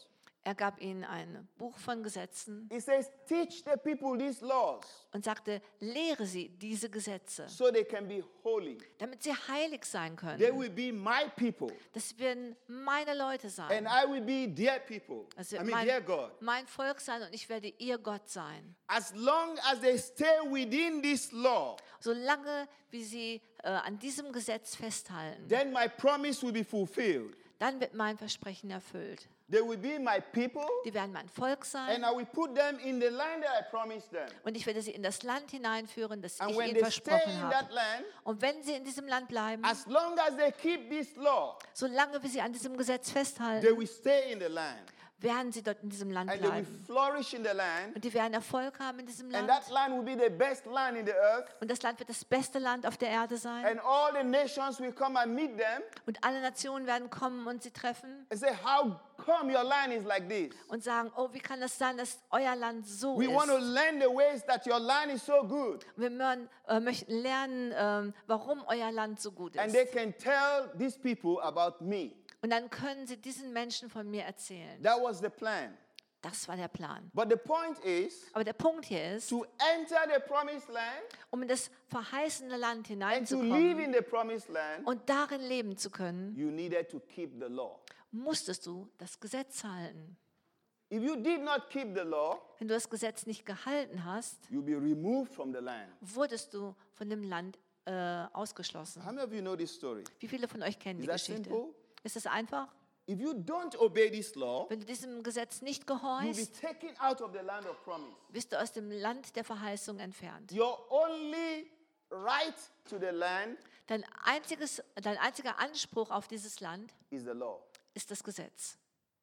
Er gab ihnen ein Buch von Gesetzen He says, teach the people these laws und sagte, lehre sie diese Gesetze, so they can be holy. damit sie heilig sein They können. will be my people, Das werden meine Leute and sein. I will be their people. Das I wird mean, their God. mein Volk sein und ich werde ihr Gott sein. As long as they stay within this law, Solange wie sie an diesem Gesetz festhalten, then my promise will be fulfilled. dann wird mein Versprechen erfüllt. They will be my people, Die werden mein Volk and sein I will put them in the land that I promised them. und ich werde sie in das Land hineinführen, das And ich when ihnen they stay versprochen in habe. that land, Und wenn sie in diesem Land bleiben, as long as they keep this law, solange wie sie an diesem Gesetz they festhalten, will stay in the land. werden sie dort in diesem Land And they will bleiben. flourish in the land. Und die werden Erfolg haben in diesem And Land. that land will be the best land in the earth. Und das Land wird das beste Land auf der Erde sein. And all the nations will come and meet them Und alle Nationen werden kommen und sie treffen and say, how come your land is like this? und sagen, oh, wie kann das sein, dass euer Land so We want to ist? learn the ways that your land is so good. Wir möchten lernen, warum euer Land so gut And they ist. can tell these people about me. Und dann können sie diesen Menschen von mir erzählen. That was the plan. Das war der Plan. But the point is, Aber der Punkt hier ist, to enter the promised land um in das verheißene Land and to live hineinzukommen in the promised land, und darin leben zu können, you needed to keep the law. musstest du das Gesetz halten. If you did not keep the law, Wenn du das Gesetz nicht gehalten hast, you'll be removed from the land. wurdest du von dem Land ausgeschlossen. How many of you know this story? Wie viele von euch kennen Is die that Geschichte? simple? Ist es einfach? If you don't obey this law, Wenn du diesem Gesetz nicht you'll be gehorchst, taken out of the land of promise. bist du aus dem Land der Verheißung entfernt. Your only right to the land Dein einziger Anspruch auf dieses Land is the law. ist das Gesetz.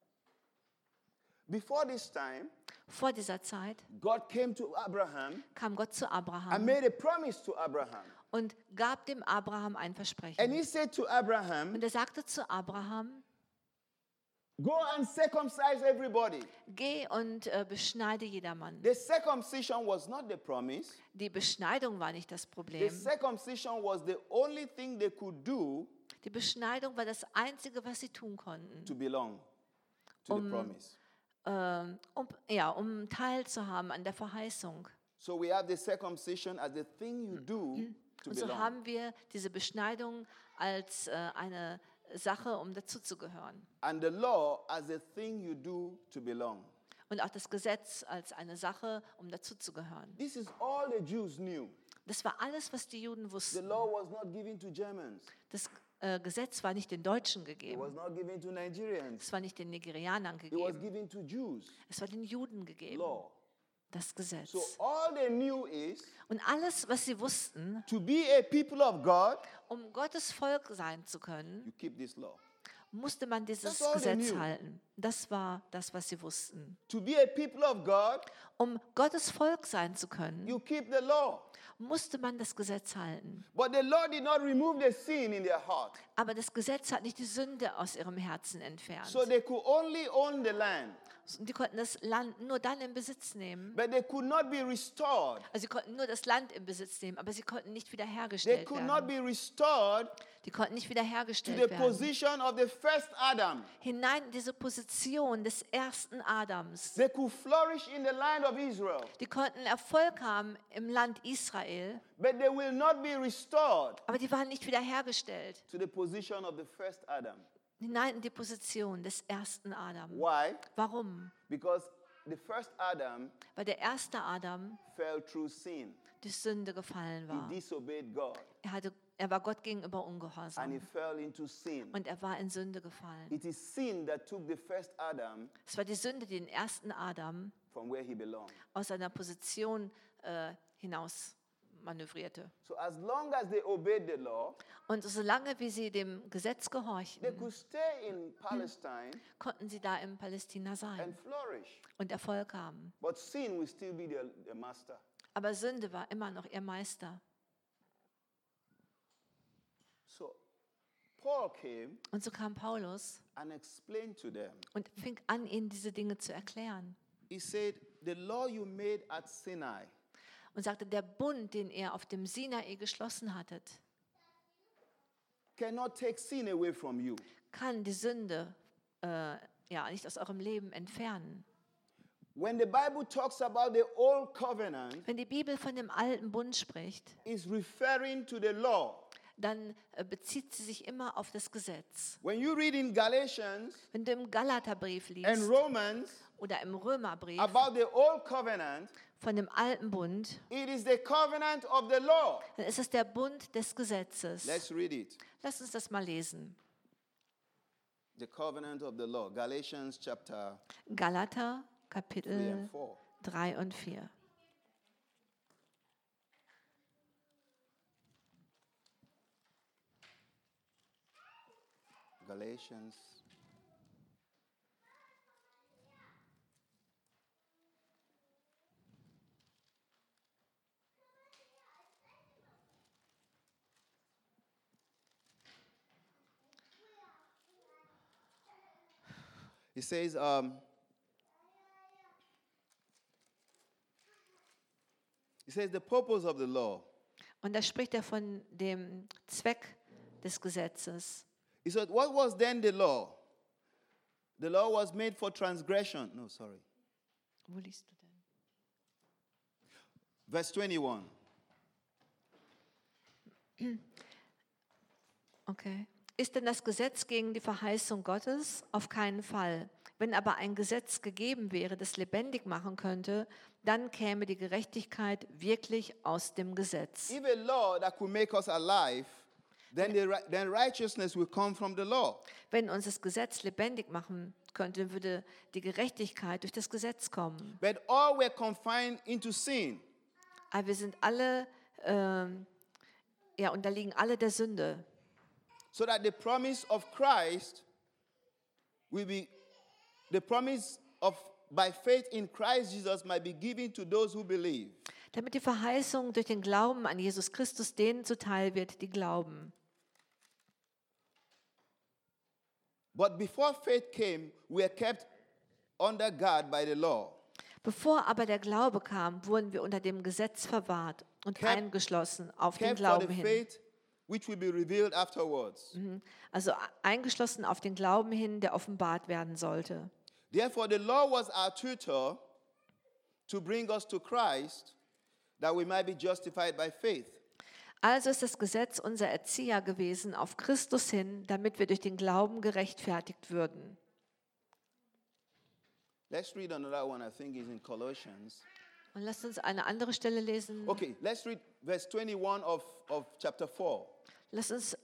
Before this time, Vor dieser Zeit God came to Abraham kam Gott zu and Abraham made a promise to Abraham. und gab dem Abraham ein And Versprechen. he said to Abraham, Und er sagte zu Abraham, go and circumcise everybody. geh und beschneide jedermann. The circumcision was not the promise. Die Beschneidung war nicht das The Problem. circumcision was the only thing they could do Die Beschneidung war das Einzige, was sie tun konnten, to belong to the promise. um teilzuhaben an der Verheißung. So we have the circumcision as the thing you do to Und so belong. haben wir diese Beschneidung als eine Sache, um dazuzugehören. And the law as the thing you do to belong. Und auch das Gesetz als eine Sache, um dazuzugehören. This is all the Jews knew. Das war alles, was die Juden The wussten. law was not given to Germans. Das Gesetz war nicht den Deutschen It was gegeben. not given to Nigerians. Es war nicht den Nigerianern It was gegeben. given to Jews. Es war den Juden gegeben. Law. Das Gesetz. So all they knew is Und alles, was sie wussten, to be a people of God, um Gottes Volk sein zu können, you keep this law. musste man dieses That's all they Gesetz knew. halten. Das war das, was sie wussten. To be a people of God, Um Gottes Volk sein zu können, you keep the law. musste man das Gesetz halten. But the law did not remove the sin in their heart. Aber das Gesetz hat nicht die Sünde aus ihrem Herzen entfernt. So they could only own the land, Und die konnten das Land nur dann in Besitz nehmen. but they could not be restored. Also sie konnten nur das Land in Besitz nehmen, aber sie konnten nicht They wiederhergestellt could not werden. be restored Die konnten nicht to wiederhergestellt the werden. position of the first Adam. Hinein in diese Position des ersten Adams. They could flourish in the land of Israel, Die konnten Erfolg haben im Land Israel, but they will not be restored aber die waren nicht wiederhergestellt. to the position of the first Adam. Hinein in die Position des ersten Adam. Why? Warum? Because the first Adam Weil der erste Adam fell through sin. durch Sünde gefallen He war. disobeyed God Er war Gott gegenüber and he ungehorsam. fell into sin. Und er war in Sünde gefallen. It is sin that took the first Adam Es war die Sünde, die den ersten Adam from where he belonged. aus seiner Position hinaus manövrierte. So as long as they obeyed the law, Und solange wie sie dem Gesetz they gehorchten, could stay in Palestine konnten sie da in Palästina sein and flourish. und Erfolg haben. But sin will still be the master. Aber Sünde war immer noch ihr Meister. So Paul came Und so kam Paulus and explained to them. und fing an, ihnen diese Dinge zu erklären. He said, the law you made at Sinai Und sagte, der Bund, den ihr auf dem Sinai geschlossen hattet, cannot take sin away from you. kann die Sünde nicht aus eurem Leben entfernen. When the Bible talks about the old covenant, Wenn die Bibel von dem alten Bund spricht, it's referring to the law. dann bezieht sie sich immer auf das Gesetz. When you read in Galatians Wenn du im Galaterbrief and liest Romans oder im Römerbrief about the old covenant, von dem alten Bund, it is the covenant of the law. dann ist es der Bund des Gesetzes. Let's read it. Lass uns das mal lesen. The covenant of the law. Galatians chapter Galater 3 Kapitel and 4. 3 und 4. Galatians. It says, the purpose of the law. Und da spricht er von dem Zweck des Gesetzes. He said, what was then the law? The law was made for transgression. No, sorry. Wo liest du denn? Verse 21. Okay. Ist denn das Gesetz gegen die Verheißung Gottes? Auf keinen Fall. Wenn aber ein Gesetz gegeben wäre, das lebendig machen könnte, dann käme die Gerechtigkeit wirklich aus dem Gesetz. If a law that could make us alive, then righteousness will come from the law. Wenn uns das Gesetz lebendig machen könnte, würde die Gerechtigkeit durch das Gesetz kommen. But all were confined into sin. Aber wir sind alle, unterliegen alle der Sünde. So that the promise of Christ will be, the promise of by faith in Christ Jesus might be given to those who believe. Damit die Verheißung durch den Glauben an Jesus Christus denen zuteil wird, die glauben. But before faith came, we were kept under guard by the law. Bevor aber der Glaube kam, wurden wir unter dem Gesetz verwahrt und Kept- eingeschlossen auf den Kept for Glauben the hin. faith which will be revealed afterwards. Also eingeschlossen auf den Glauben hin, der offenbart werden sollte. Therefore, the law was our tutor to bring us to Christ, that we might be justified by faith. Also ist das Gesetz unser Erzieher gewesen auf Christus hin, damit wir durch den Glauben gerechtfertigt würden. Let's read another one, I think is in Colossians. Und lasst uns eine andere Stelle lesen. Okay, let's read verse 21 of chapter 4. Lasst uns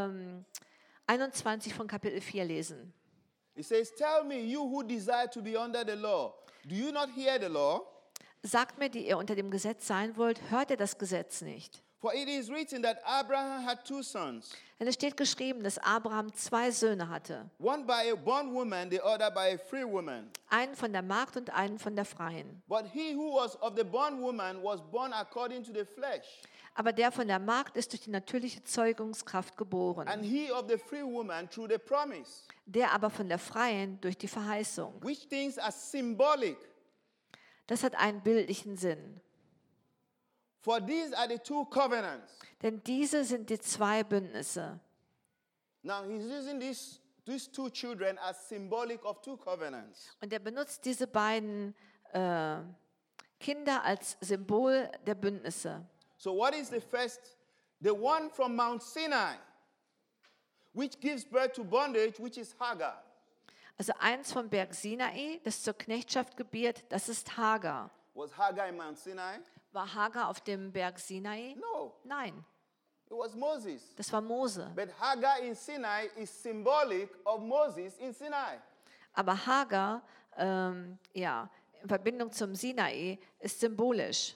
21 von Kapitel 4 lesen. It says, tell me, you who desire to be under the law, do you not hear the law? Sagt mir, die ihr unter dem Gesetz sein wollt, hört ihr das Gesetz nicht? For it is written that Abraham had two sons, Denn es steht geschrieben, dass Abraham 2 Söhne hatte. one by a bondwoman, the other by a free woman. Einen von der Magd und einen von der Freien. But he who was of the bondwoman was born according to the flesh, Aber der von der Magd ist durch die natürliche Zeugungskraft geboren. and he of the free woman through the promise. Der aber von der Freien durch die Verheißung. Which things are symbolic? Das hat einen bildlichen Sinn. For these are the two covenants. Denn diese sind die 2 Bündnisse. Now he's using these two children as symbolic of two covenants. Und er benutzt diese beiden Kinder als Symbol der Bündnisse. So what is the first? The one from Mount Sinai, which gives birth to bondage, which is Hagar. Also eins vom Berg Sinai, das zur Knechtschaft gebiert, das ist Hagar. Was Hagar in Mount Sinai? War Hagar auf dem Berg Sinai? No, Nein, it was Moses. das war Mose. But Hagar in Sinai is symbolic of Moses in Sinai. Aber Hagar, in Verbindung zum Sinai, ist symbolisch.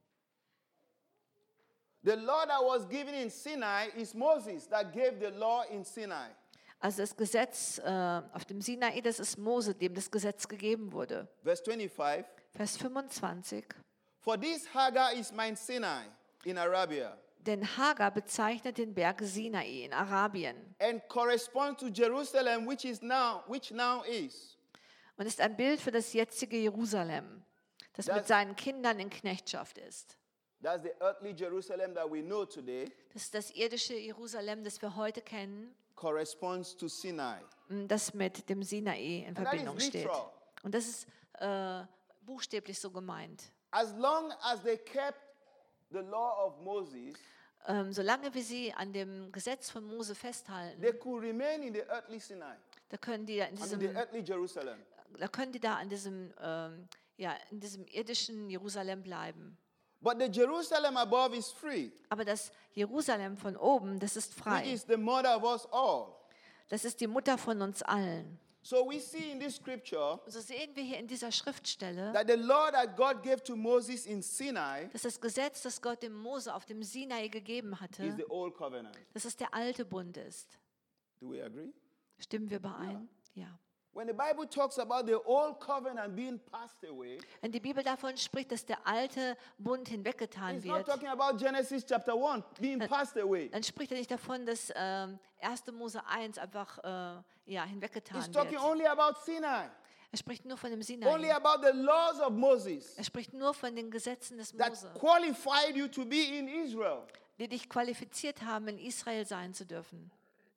The law that was given in Sinai is Moses that gave the law in Sinai. Also das Gesetz auf dem Sinai, das ist Mose, dem das Gesetz gegeben wurde. Verse 25. Vers 25. For this Hagar is Mount Sinai in Arabia, Denn Hagar bezeichnet den Berg Sinai in Arabien and corresponds to Jerusalem, which now is. und ist ein Bild für das jetzige Jerusalem, das mit Das- seinen Kindern in Knechtschaft ist. That's the earthly Jerusalem that we know today, Das irdische Jerusalem, das wir heute kennen, corresponds to Sinai. das mit dem Sinai in that is Verbindung steht. literal. Und das ist buchstäblich so gemeint. As long as they kept the law of Moses, Solange wir sie an dem Gesetz von Mose festhalten, they could remain in the earthly Sinai, da können die da in I mean diesem, the earthly Jerusalem. da können die da an diesem, in diesem irdischen Jerusalem bleiben. But the Jerusalem above is free, Aber das Jerusalem von oben, das ist which frei. is the mother of us all. Das ist die Mutter von uns allen. So we see in this scripture Und so sehen wir hier in dieser Schriftstelle, that the law that God gave to Moses in Sinai dass das Gesetz, das Gott dem Mose auf dem Sinai gegeben is hatte, the old covenant. dass es der alte Bund ist. Do we agree? Stimmen wir überein? Ja. When the Bible talks about the old covenant being passed away, Wenn die Bibel davon spricht, dass der alte Bund hinweggetan it's not wird, talking about Genesis chapter 1 being passed away. dann spricht er nicht davon, dass 1. Mose 1 einfach hinweggetan It's talking wird. only about Sinai, Er spricht nur von dem only Sinai. about the laws of Moses Er spricht nur von den Gesetzen des that Mose, qualified you to be in Israel. die dich qualifiziert haben, in Israel sein zu dürfen.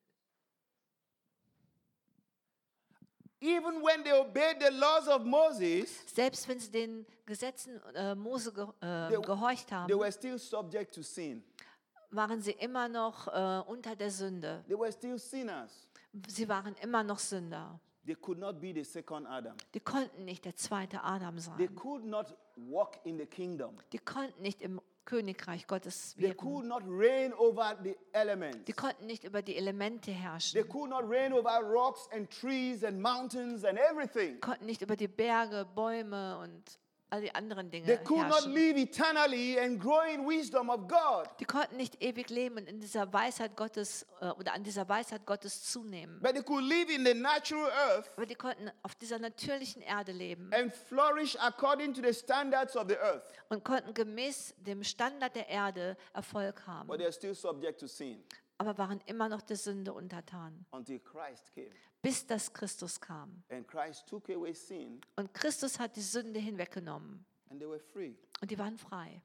Even when they obeyed the laws of Moses, Selbst wenn sie den Gesetzen Mose gehorcht they haben, were still subject to sin. waren sie immer noch unter der Sünde. They were still sinners. Sie waren immer noch Sünder. They could not be the second Adam. Die konnten nicht der zweite Adam They sein. could not walk in the kingdom. Die konnten nicht im Königreich Gottes They wirken. could not reign over the elements. Die konnten nicht über die Elemente They herrschen. could not reign over rocks and trees and mountains and everything. Die konnten nicht über die Berge, Bäume und all die anderen Dinge They could not herrschen. live eternally and grow in wisdom of God. Die konnten nicht ewig leben und in dieser Weisheit Gottes oder an dieser Weisheit Gottes zunehmen. But they could live in the natural earth Aber die konnten auf dieser natürlichen Erde leben and flourish according to the standards of the earth. und konnten gemäß dem Standard der Erde Erfolg haben. But they are still subject to sin Aber waren immer noch der Sünde untertan, until Christ came. bis das Christus kam. And Christ took away sin Und Christus hat die Sünde hinweggenommen and they were free. und die waren frei.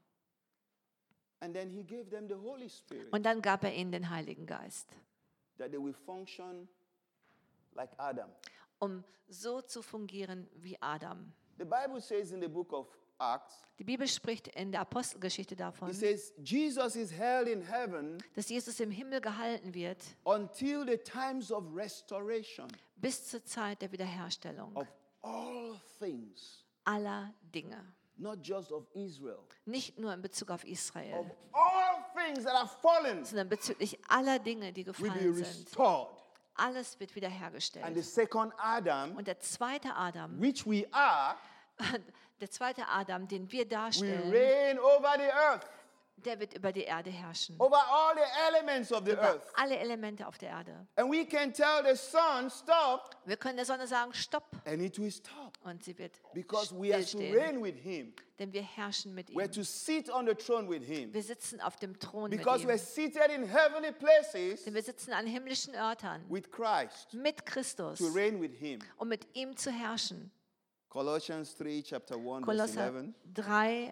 And then he gave them the Holy Spirit Und dann gab er ihnen den Heiligen Geist, that they will function like Adam. um so zu fungieren wie Adam. The Bible says in the book of Acts, Die Bibel spricht in der Apostelgeschichte davon, it says Jesus is held in heaven dass Jesus im Himmel gehalten wird until the times of restoration bis zur Zeit der Wiederherstellung of all things, aller Dinge. not just of Israel, Nicht nur in Bezug auf of Israel, all things that have fallen sondern bezüglich aller Dinge, die will gefallen be sind. restored. Alles wird And the wiederhergestellt. second Adam, Und der zweite Adam, which we are, der zweite Adam, den wir will darstellen, reign over the earth, der wird über die Erde herrschen. over all the elements of the Über earth. alle Elemente auf der Erde. And we can tell the sun, stop, Wir können der Sonne sagen, stopp. and it will stop. Und sie wird Because we are to stillstehen. reign with him. Denn wir herrschen mit We're ihm. to sit on the throne with him. Wir sitzen auf dem Thron mit Because ihm. we're seated in heavenly places Denn wir sitzen an himmlischen Örtern with Christ mit Christus, to reign with him. um mit ihm zu herrschen. Colossians 3, chapter 1, verse Kolosser 11. 3,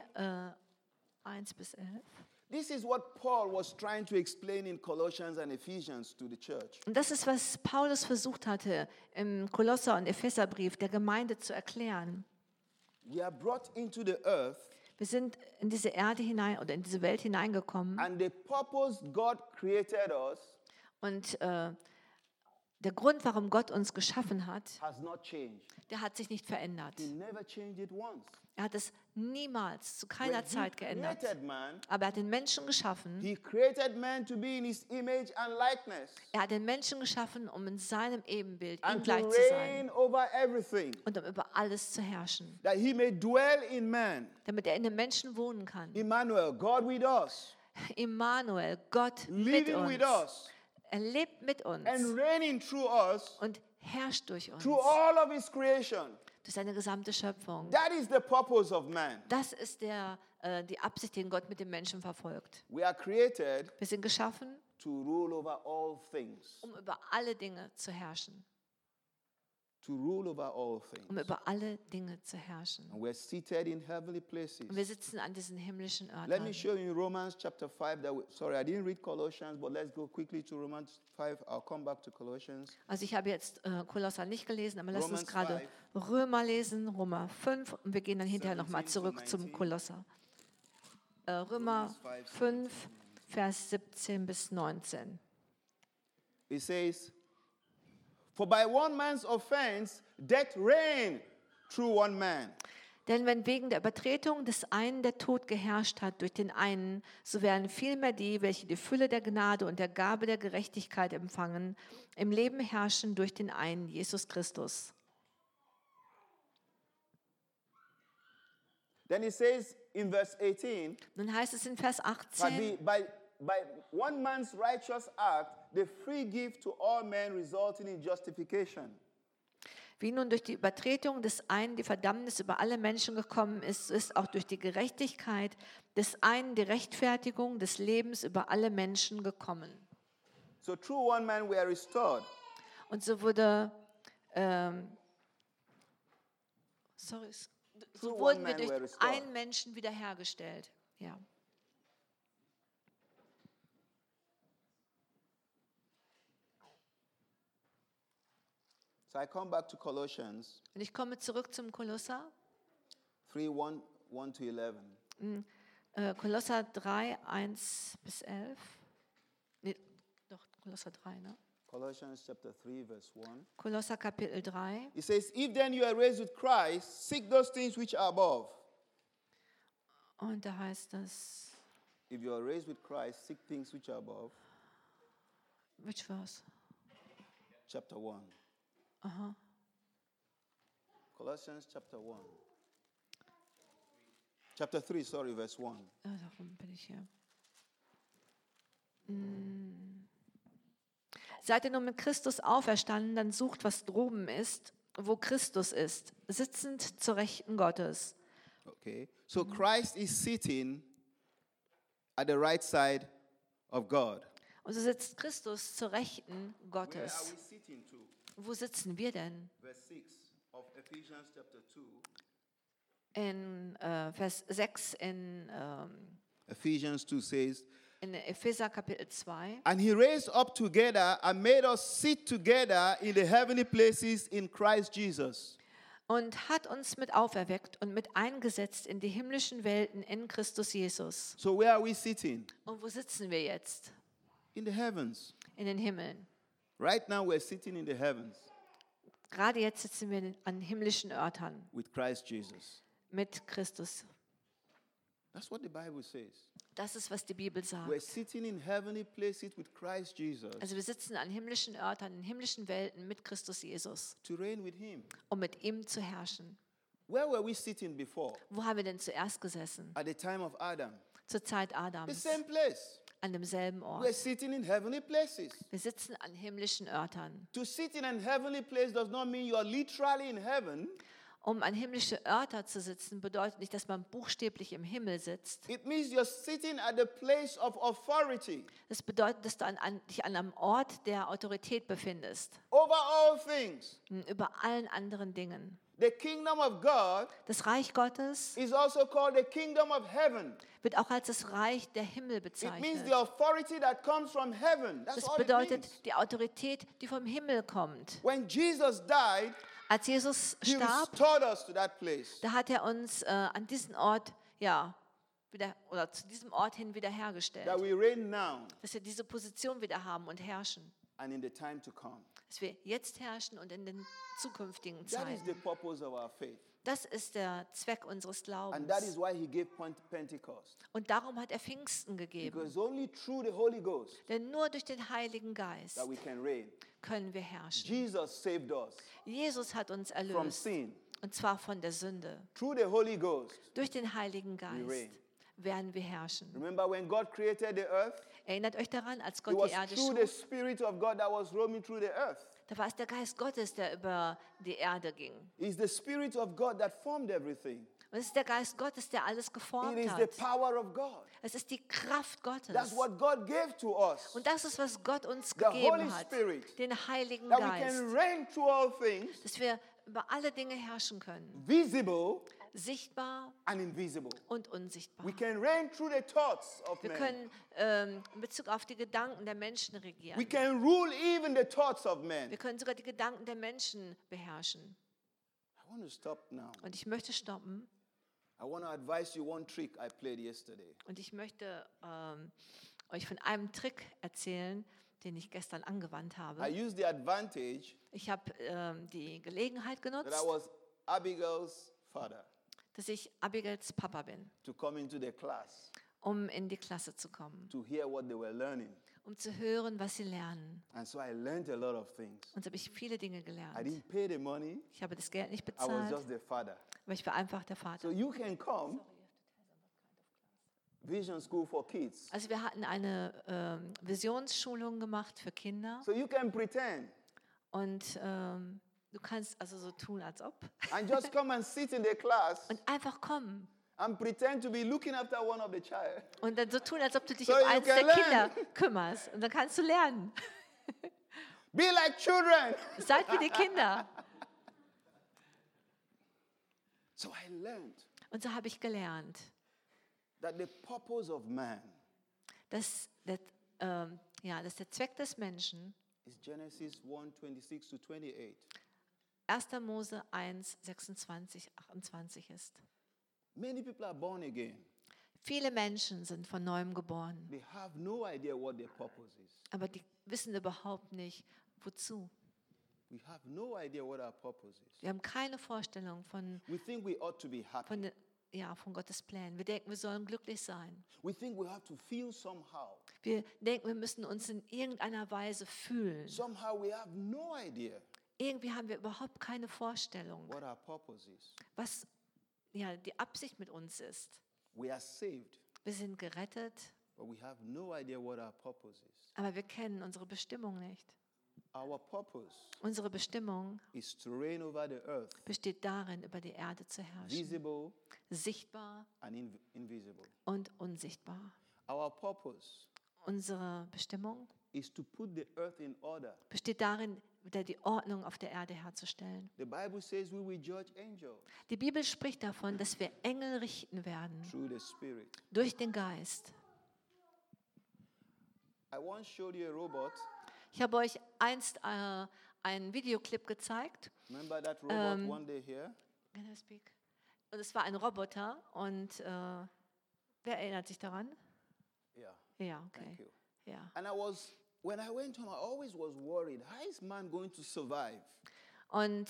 1 bis 11. This is what Paul was trying to explain in Colossians and Ephesians to the church. Und das ist, was Paulus versucht hatte, im Kolosser- und Epheserbrief der Gemeinde zu erklären. We are brought into the earth, Wir sind in diese Erde hinein oder in diese Welt hineingekommen and the purpose God created us und der Grund, warum Gott uns geschaffen hat, has not changed. der hat sich nicht verändert. He never changed it once. Er hat es niemals, zu When keiner he Zeit geändert. created man, Aber er hat den Menschen geschaffen. he created man to be in his image and likeness Er hat den Menschen geschaffen, um in seinem Ebenbild ihm and to gleich zu sein reign over everything, und um über alles zu herrschen, that he may dwell in man. damit er in den Menschen wohnen kann. Emmanuel, God with us, Immanuel, Gott mit living with uns. us, Er lebt mit uns and reigning through us, und herrscht durch uns, through all of his creation. durch seine gesamte Schöpfung. That is the purpose of man. Das ist die Absicht, den Gott mit dem Menschen verfolgt. We are created Wir sind geschaffen, to rule over all things, um über alle Dinge zu herrschen, to rule over all things. über alle Dinge zu herrschen. And we're seated in heavenly places. Und wir sitzen an diesen himmlischen Let me Örtern. show you in Romans chapter 5 sorry, I didn't read Colossians, but let's go quickly to Romans 5. I'll come back to Colossians. Also ich habe jetzt Kolosser nicht gelesen, aber lass uns Romans gerade 5. Römer lesen, Römer 5 und wir gehen dann hinterher nochmal 17 zurück to zum 19. Kolosser. Römer 5, Vers 17 bis 19. It says, for by one man's offense, death reigned through one man. Denn wenn wegen der Übertretung des einen der Tod geherrscht hat durch den einen, so werden vielmehr die, welche die Fülle der Gnade und der Gabe der Gerechtigkeit empfangen, im Leben herrschen durch den einen, Jesus Christus. Then it says in verse 18, Nun heißt es in Vers but 18, by one man's righteous act, the free gift to all men resulting in justification. wie nun durch die Übertretung des einen die Verdammnis über alle Menschen gekommen ist, so ist auch durch die Gerechtigkeit des einen die Rechtfertigung des Lebens über alle Menschen gekommen. So through one man we are restored. Und so wurde, so Through wurden one wir man durch were restored. einen Menschen wiederhergestellt. Ja. So I come back to Colossians Und ich komme zurück zum Kolosser. 3, 1 to 11. Kolosser 3, 1 bis 11. Nee, doch, Kolosser 3, ne? Colossians chapter 3, verse 1. Kolosser Kapitel 3. It says, if then you are raised with Christ, seek those things which are above. Und da heißt es, If you are raised with Christ, seek things which are above. which verse? Chapter 1. Aha. Colossians chapter 1. Chapter 3, sorry, verse 1. Darum bin ich hier. Seid ihr nun mit Christus auferstanden, dann sucht, was droben ist, wo Christus ist, sitzend zur Rechten Gottes. Okay. So Christ is sitting at the right side of God. Und so sitzt Christus zur Rechten Where are Gottes. we sitting to? Wo sitzen wir denn? Verse 6 of Ephesians chapter 2. In Vers 6 Ephesians 2 says, in Epheser Kapitel 2. and he raised up together and made us sit together in the heavenly places in Christ Jesus. Und hat uns mit auferweckt und mit eingesetzt in die himmlischen Welten in Christus Jesus. So where are we sitting? Und wo sitzen wir jetzt? In the heavens. In den Himmeln. Right now we're sitting in the heavens Gerade jetzt sitzen wir an himmlischen Örtern with Christ Jesus. mit Christus. That's what the Bible says. Das ist, was die Bibel We're sagt. sitting in heavenly places with Christ Jesus Also wir sitzen an himmlischen Örtern, in himmlischen Welten mit Christus Jesus, to reign with him. um mit ihm zu herrschen. Where were we sitting before? Wo haben wir denn zuerst gesessen? At the time of Adam. Zur Zeit The Adams. same place. An demselben We're Ort. sitting in heavenly places. Wir sitzen an himmlischen Örtern. To sit in a heavenly place does not mean you are literally in heaven. Um an himmlische Örter zu sitzen, bedeutet nicht, dass man buchstäblich im Himmel sitzt. It means you're sitting at the place of authority Das bedeutet, dass du dich an einem Ort der Autorität befindest. over all things. Über allen anderen Dingen. The kingdom of God Das Reich Gottes is also called the kingdom of heaven. wird auch als das Reich der Himmel It means bezeichnet. the authority that comes from heaven. That's Das all it bedeutet means. die Autorität, die vom Himmel kommt. When Jesus died, Als Jesus he starb, restored us to that place. da hat er uns an diesen Ort, zu diesem Ort hin wiederhergestellt. That we reign now Dass wir diese Position wieder haben und herrschen. and in the time to come. Dass wir jetzt herrschen und in den zukünftigen That is the Zeiten. purpose of our faith. Das ist der Zweck unseres And that is Glaubens. why he gave Pentecost. Und darum hat er Pfingsten gegeben. Because only through the Holy Ghost Denn nur durch den Heiligen Geist that we can reign. können wir herrschen. Jesus saved us Jesus hat uns from erlöst. sin. Und zwar von der Sünde. Through the Holy Ghost. Durch den Heiligen Geist reign. werden wir herrschen. Remember when God created the earth? Erinnert euch daran, als It Gott was die Erde through the schuf, Spirit of God that was roaming through the earth. da war es der Geist Gottes, der über die Erde ging. It's the Spirit of God that formed everything. Und es ist der Geist Gottes, der alles It geformt is the hat. power of God. Es ist die Kraft That's Gottes. what God gave to us. Und das ist, was Gott uns The Holy gegeben hat. Spirit. Den Heiligen That we Geist. can reign through all things, Dass wir über alle Dinge herrschen können. visible Sichtbar and invisible. und unsichtbar. We can reign through the thoughts of Wir men. können in Bezug auf die Gedanken der Menschen We regieren. can rule even the thoughts of men. Wir können sogar die Gedanken der Menschen beherrschen. I want to stop now. Und ich möchte stoppen I want to advise you one trick I played yesterday. und ich möchte euch von einem Trick erzählen, den ich gestern angewandt habe. I used the advantage Ich habe die Gelegenheit that genutzt, I was Abigail's father dass ich Abigails Papa bin, to come into the class um in die Klasse zu kommen, to hear what they were learning. um zu hören, was sie lernen. And so I learned a lot of things. Und so habe ich viele Dinge I gelernt. didn't pay the money, Ich habe das Geld nicht I was bezahlt, just the father. aber ich war einfach der So Vater. you can come. Vision School for Kids. Also wir hatten eine Visionsschulung gemacht für Kinder So you can pretend und du kannst also so tun, als ob. and just come and sit in the class Und einfach kommen and pretend to be looking after one of the child. und dann so tun, als ob du dich So um you eins der can Kinder kümmerst. Und dann kannst du lernen. Be like children. Seid wie die Kinder. So I learned Und so habe ich gelernt, that the purpose of man dass der Zweck des Menschen is Genesis 1:26 to 28. 1. Mose 1, 26, 28 ist. Many people are born again. Viele Menschen sind von Neuem geboren, They have no idea what their purpose is. aber die wissen überhaupt nicht, wozu. We have no idea what our purpose is. Wir haben keine Vorstellung We think we ought to be happy. von Gottes Plänen. Wir denken, wir sollen glücklich sein. We think we have to feel somehow. Wir denken, wir müssen uns in irgendeiner Weise fühlen. Somehow we have no idea Irgendwie haben wir überhaupt keine Vorstellung, what our purpose is. was die Absicht mit uns ist. We are saved, Wir sind gerettet, but we have no idea what our purpose is. aber wir kennen unsere Bestimmung nicht. Our purpose Unsere Bestimmung is to reign over the earth, besteht darin, über die Erde zu herrschen. visible Sichtbar and invisible. und unsichtbar. Our purpose Unsere Bestimmung is to put the earth in order. besteht darin, wieder die Ordnung auf der Erde herzustellen. The Bible says we will judge angels Die Bibel spricht davon, dass wir Engel richten werden through the Spirit. durch den Geist. I once showed you a robot. Ich habe euch einst einen Videoclip gezeigt. Remember that robot one day here? Can I speak? Und es war ein Roboter und wer erinnert sich daran? Yeah, Ja, thank okay. you. Ja. And when I went home, I always was worried. How is man going to survive? Und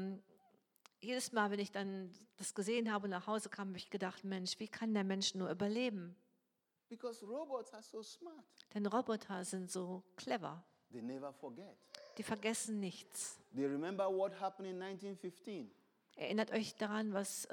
jedes Mal, wenn ich dann das gesehen habe und nach Hause kam, habe ich gedacht, Mensch, wie kann der Mensch nur überleben? Because robots are so smart. Denn Roboter sind so clever. They never forget. Die vergessen nichts. They remember what happened in 1915. Erinnert euch daran, was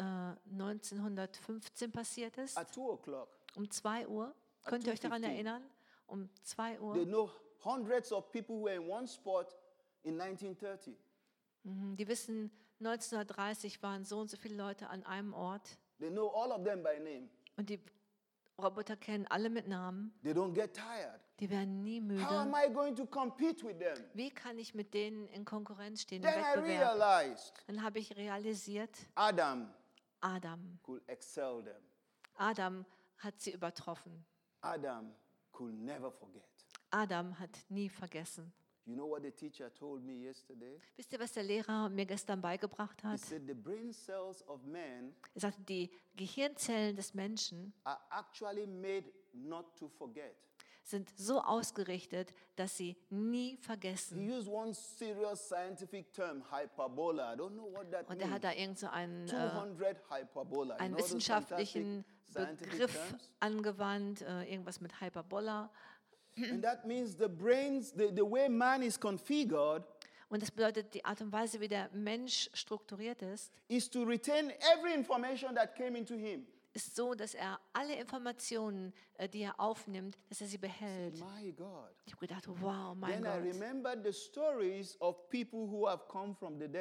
1915 passiert ist? At 2 o'clock, Um 2 Uhr. Könnt ihr euch daran 2:15. erinnern? Um 2 they Uhr. know hundreds of people who were in one spot in 1930. Die wissen, 1930 waren so und so viele Leute an einem Ort. They know all of them by name. Und die Roboter kennen alle mit Namen. They don't get tired. Die werden nie How am müde. I going to compete with them? Wie kann ich mit denen in Konkurrenz stehen, im Then I Wettbewerb? realized Dann habe ich realisiert, Adam Adam. could excel them. Adam hat sie übertroffen. Adam could never forget. Adam hat nie vergessen. You know what the teacher told me yesterday? Wisst ihr, was der Lehrer mir gestern beigebracht He hat? said the brain cells of men Er sagte, die Gehirnzellen des Menschen are actually made not to forget. sind so ausgerichtet, dass sie nie He vergessen. used one serious scientific term, hyperbola. I don't know what that Und er hat means. da irgend so einen 200 hyperbola. You einen know those wissenschaftlichen fantastic scientific Begriff terms? angewandt, irgendwas mit Hyperbola. And that means the brains, the way man is configured Und das bedeutet, die Art und Weise, wie der Mensch strukturiert is to retain every information that came into him. ist so, dass er alle Informationen, die er aufnimmt, dass er sie behält. My God. Ich habe gedacht, wow, mein Then I Gott. remembered the stories of people who have come from the dead.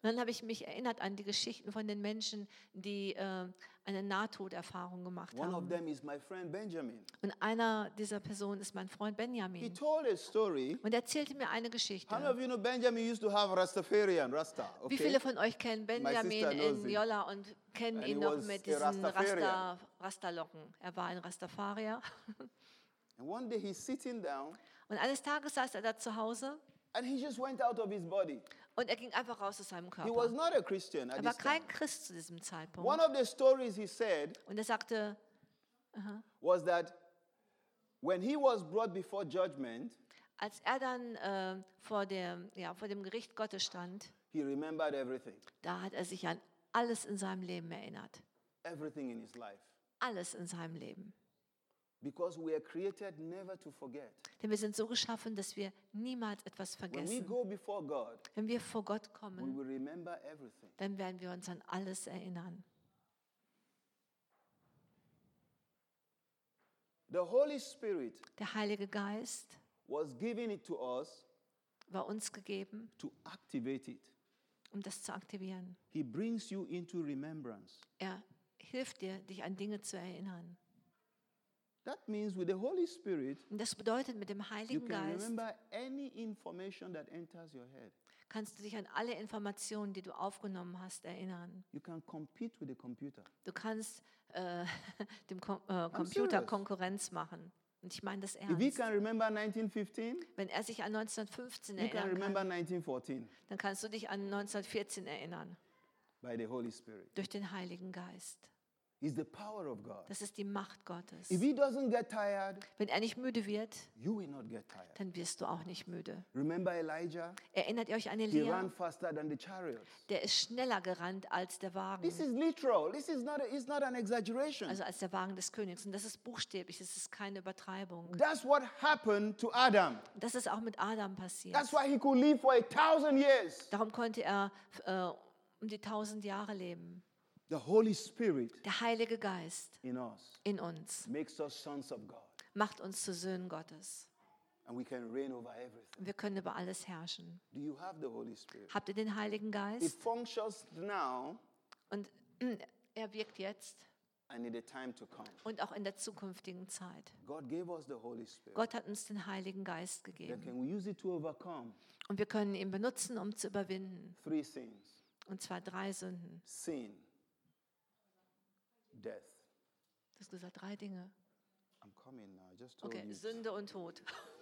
dann habe ich mich erinnert an die Geschichten von den Menschen, die eine Nahtoderfahrung gemacht One of haben. them is my friend Benjamin. Und einer dieser Personen ist mein Freund He Benjamin. told a story. Und er erzählte mir eine How many Geschichte. of you know Benjamin used to have Rastafarian, Rasta? Wie Okay? viele von euch kennen Benjamin sister knows in him. Jolla und kennen And ihn he noch was mit a diesen Rastafarian. Rastalocken? Er war ein Rastafarier. And one day he's sitting down Und eines Tages saß er da zu Hause and he just went out of his body. und er ging einfach raus aus seinem He was Körper. not a Christian at Er war this time. kein Christ zu diesem One Zeitpunkt. of the stories he said Und er sagte, was that when he was brought before judgment, als er dann vor dem Gericht Gottes stand, he remembered everything. da hat er sich an alles in seinem Leben erinnert. Everything in his life. Alles in seinem Leben. Because we are created never to forget. Denn wir sind so geschaffen, dass wir niemals etwas When we vergessen. go before God, Wenn wir vor Gott we kommen, will remember everything. dann werden wir uns an alles erinnern. The Holy Spirit Der Heilige Geist was given it to us war uns gegeben, to activate it. um das zu aktivieren. He brings you into remembrance. Er hilft dir, dich an Dinge zu erinnern. That means with the Holy Spirit, Und das bedeutet, mit dem you Heiligen can Geist remember any information that enters your head. kannst du dich an alle Informationen, die du aufgenommen hast, erinnern. You can compete with the computer. Du kannst dem serious. Computer Konkurrenz machen. Und ich meine das If he ernst. can remember 1915, Wenn er sich an 1915 you can erinnern remember kann, 1914 dann kannst du dich an 1914 erinnern. by the Holy Spirit. Durch den Heiligen Geist. It's the power of God. Das ist die Macht Gottes. If he doesn't get tired, Wenn er nicht müde wird, you will not get tired. dann wirst du auch nicht müde. Remember Elijah? Erinnert ihr euch an He Elia? ran faster than the chariots. Der ist schneller gerannt als der Wagen. This is literal. This is it's not an exaggeration. Also als der Wagen des Königs. Und das ist buchstäblich, das ist keine Übertreibung. That's what happened to Adam. Das ist auch mit Adam passiert. That's why he could live for 1,000 years. Darum konnte er um die 1000 Jahre leben. The Holy Spirit Der Heilige Geist in us in uns makes us sons of God. macht uns zu Söhnen Gottes. And we can reign over everything. Und wir können über alles herrschen. Do you have the Holy Spirit? Habt ihr den Heiligen It Geist? functions now Und er wirkt jetzt and in the time to come. und auch in der zukünftigen Zeit. God gave us the Holy Spirit. Gott hat uns den Heiligen Geist Then gegeben. can we use it to overcome Und wir können ihn benutzen, um zu überwinden. 3 sins? Und zwar 3 Sünden. Sin, death. Du hast gesagt, 3 Dinge. I'm coming now. I just told Okay, you. Sünde und Tod.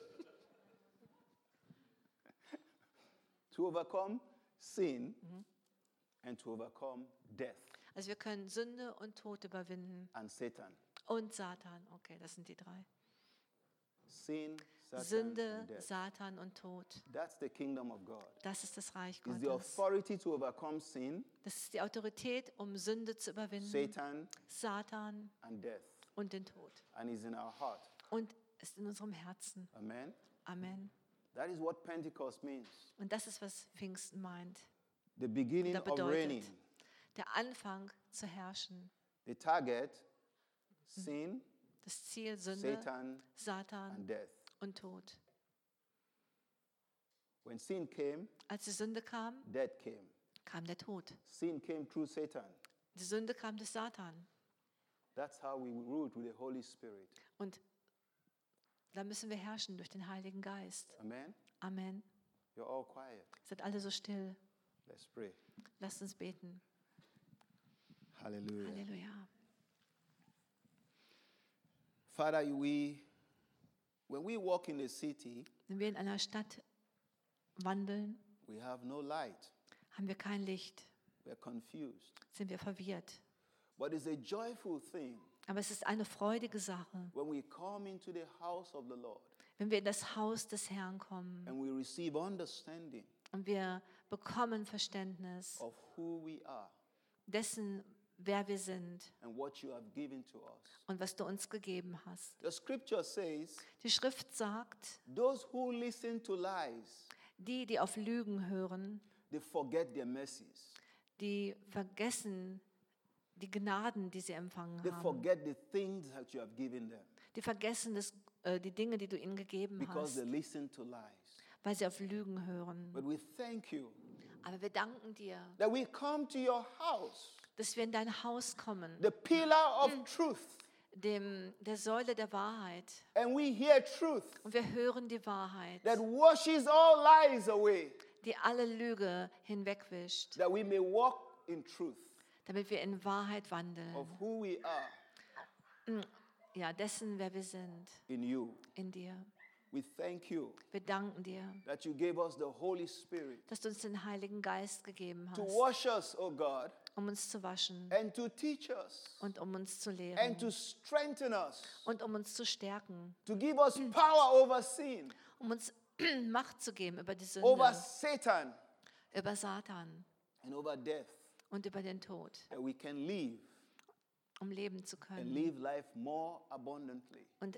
To overcome sin and to overcome death Also wir können Sünde und Tod überwinden. and Satan. Und Satan. Okay, das sind die 3. Sin, Satan, Sünde, and death. Satan und Tod. That's the kingdom of God. Das ist das Reich It's the Gottes. authority to overcome sin, Das ist die Autorität, um Sünde zu überwinden. Satan, Satan and death. und den Tod. And it's in our heart. Und ist in unserem Herzen. Amen. Amen. That is what Pentecost means. Und das ist, was Pfingsten meint. The beginning Da of bedeutet, reigning. der Anfang zu herrschen. The target, sin, Das Ziel Sünde, Satan, Satan and death. und Tod. When sin came, Als die Sünde kam, death came. kam der Tod. Sin came through Satan. Die Sünde kam durch Satan. That's how we ruled with the Holy Spirit. Und da müssen wir herrschen durch den Heiligen Geist. Amen. Amen. You're all quiet. Seid alle so still. Let's pray. Lasst uns beten. Hallelujah. Halleluja. Father, when we walk in the city, Wenn wir in einer Stadt wandeln, we have no light. haben wir kein Licht, We're confused. sind wir verwirrt. But it's a joyful thing Aber es ist eine freudige Sache, when we come into the house of the Lord wenn wir in das Haus des Herrn kommen and we receive understanding und wir bekommen Verständnis of who we are dessen, wer wir sind and what you have given to us. und was du uns gegeben hast. The scripture says, Die Schrift sagt, those who listen to lies, die auf Lügen hören, they forget their mercies. die vergessen die Gnaden, die sie empfangen They haben. forget the things that you have given them Die vergessen die Dinge, die du ihnen gegeben because hast, they listen to lies. weil sie auf Lügen hören. But we thank you Aber wir danken dir, that we come to your house, dass wir in dein Haus kommen, the pillar of truth, der Säule der Wahrheit. and we hear truth Und wir hören die Wahrheit, that washes all lies away, die alle Lüge hinwegwischt, that we may walk in truth damit wir in Wahrheit wandeln. of who we are Ja, dessen, wer wir sind, in you. in dir. We thank you Wir danken dir, that you gave us the Holy Spirit dass du uns den Heiligen Geist gegeben to hast, wash us, O God, um uns zu waschen and to teach us und um uns zu and lehren to strengthen us, und um uns zu stärken, to give us power over sin, um uns Macht zu geben über die over Sünde, Satan, über Satan and over death, und über den Tod, that we can live um leben zu and können live life more abundantly. und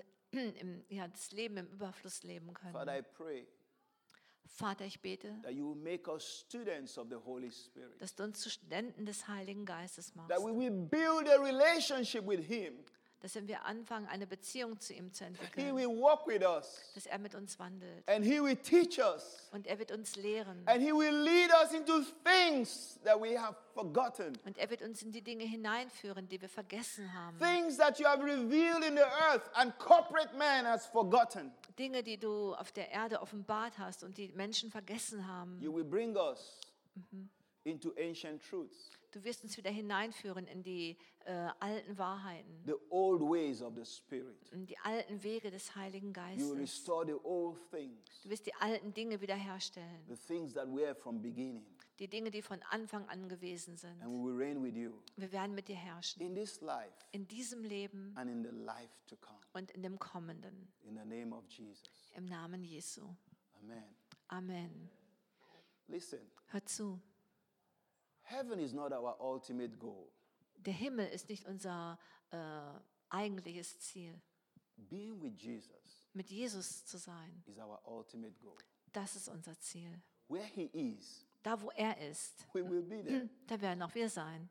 das Leben im Überfluss leben Father, können. I pray Vater, ich bete, that you will make us students of the Holy Spirit, dass du uns zu Studenten des Heiligen Geistes that machst, we will build a relationship with Him, dass wenn wir anfangen, eine Beziehung zu ihm zu He entwickeln, will walk with us, dass er mit uns wandelt and He will teach us, und er wird uns lehren and He will lead us into things that we have forgotten, und er wird uns in die Dinge hineinführen, die wir vergessen haben. things that you have revealed in the earth and corporate man has forgotten. Dinge, die du auf der Erde offenbart hast und die Menschen vergessen haben. You will bring us into ancient truths, Du wirst uns wieder hineinführen in die alten Wahrheiten, the old ways of the Spirit. in die alten Wege des Heiligen You will Geistes. restore the old things, Du wirst die alten Dinge wiederherstellen, the things that were from beginning, die Dinge, die von Anfang an gewesen sind. and we will reign with you Wir werden mit dir herrschen, in this life in diesem Leben and in the life to come. und in dem kommenden. In the name of Jesus. Im Namen Jesu. Amen. Amen. Listen, Hör zu. heaven is not our ultimate goal. Der Himmel ist nicht unser eigentliches Ziel. Being with Jesus Mit Jesus zu sein, is our ultimate goal. das ist unser Ziel. Where He is, Da, wo er ist, we will be there. da werden auch wir sein.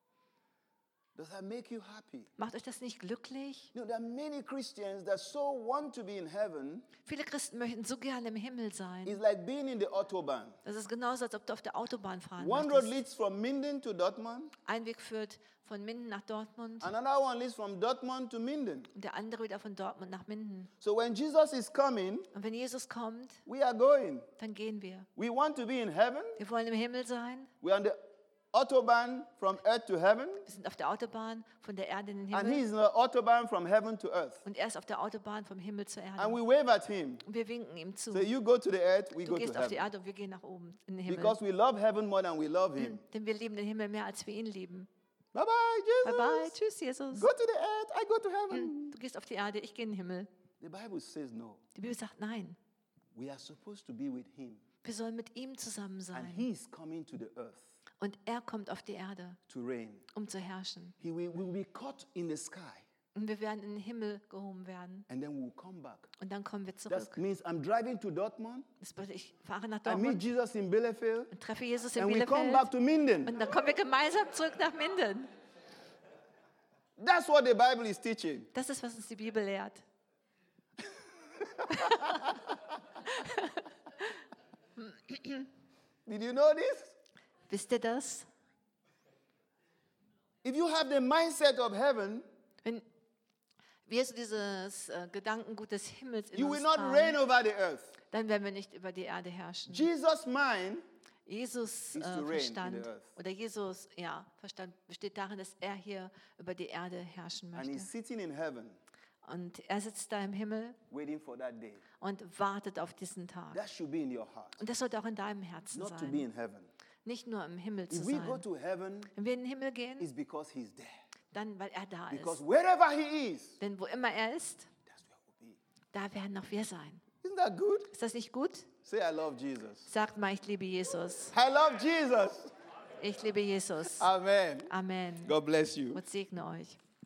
Does that make you happy? Macht euch das nicht glücklich? You know, there are many Christians that so want to be in heaven. Viele Christen möchten so gerne im Himmel sein. It's like being in the Autobahn. Das ist genauso, als ob du auf der Autobahn fahren One road möchtest. leads from Minden to Dortmund. Ein Weg führt von Minden nach Dortmund Another one leads from Dortmund to Minden. und der andere wieder von Dortmund nach Minden. So when Jesus is coming, Und wenn Jesus kommt, we are going. dann gehen wir. We want to be in heaven. Wir wollen im Himmel sein. We are on the Autobahn from earth to heaven. Wir sind auf der Autobahn von der Erde in den And Himmel. he's in the Autobahn from heaven to earth. Und er ist auf der Autobahn vom Himmel zur And Erde. we wave at him. Und wir winken ihm zu. So you go to the earth, we Du go to gehst auf die heaven. Erde und wir gehen nach oben in den Himmel. Because we love heaven more than we love him. Denn wir lieben den Himmel mehr, als wir ihn lieben. Bye bye, Jesus. Bye bye. Tschüss, Jesus. Go to the earth, I go to heaven. Du gehst auf die Erde, ich gehe in den Himmel. The Bible says no. Die Bibel sagt nein. We are supposed to be with him. Wir sollen mit ihm zusammen And sein. he's coming to the earth Und er kommt auf die Erde, to reign. um zu herrschen. We will be caught in the sky. Und wir werden in den Himmel gehoben werden. And then we'll come back. Und dann kommen wir That zurück. means I'm driving to Dortmund. Das bedeutet, ich fahre nach I meet Dortmund Jesus in Bielefeld. und treffe Jesus in And we come back Bielefeld. to Minden. Und dann kommen wir gemeinsam zurück nach Minden. That's what the Bible is teaching. Das ist, was uns die Bibel lehrt. Did you know this? Wisst ihr das? If you have the mindset of heaven, Wenn wir so dieses Gedankengut des Himmels in you will uns not reign tragen, over the earth. dann werden wir nicht über die Erde herrschen. Jesus' mind Jesus is to reign in Verstand the earth. oder Jesus Verstand besteht darin, dass er hier über die Erde herrschen and he's möchte. sitting in heaven Und er sitzt da im Himmel waiting for that day. und wartet auf diesen Tag. That should be in your heart, Und das sollte auch in deinem Herzen not to be sein, in heaven. nicht nur im Himmel zu If we go sein. to heaven, Wenn wir in den Himmel gehen, it's because he's there. dann weil er da Because ist. wherever he is, Denn wo immer er ist, that's where we'll be. da werden auch wir sein. Isn't that good? Ist das nicht gut? Say, I love Jesus. Sagt mal, ich liebe Jesus. I love Jesus. Ich liebe Jesus. Amen. Amen. God bless you. Gott segne euch.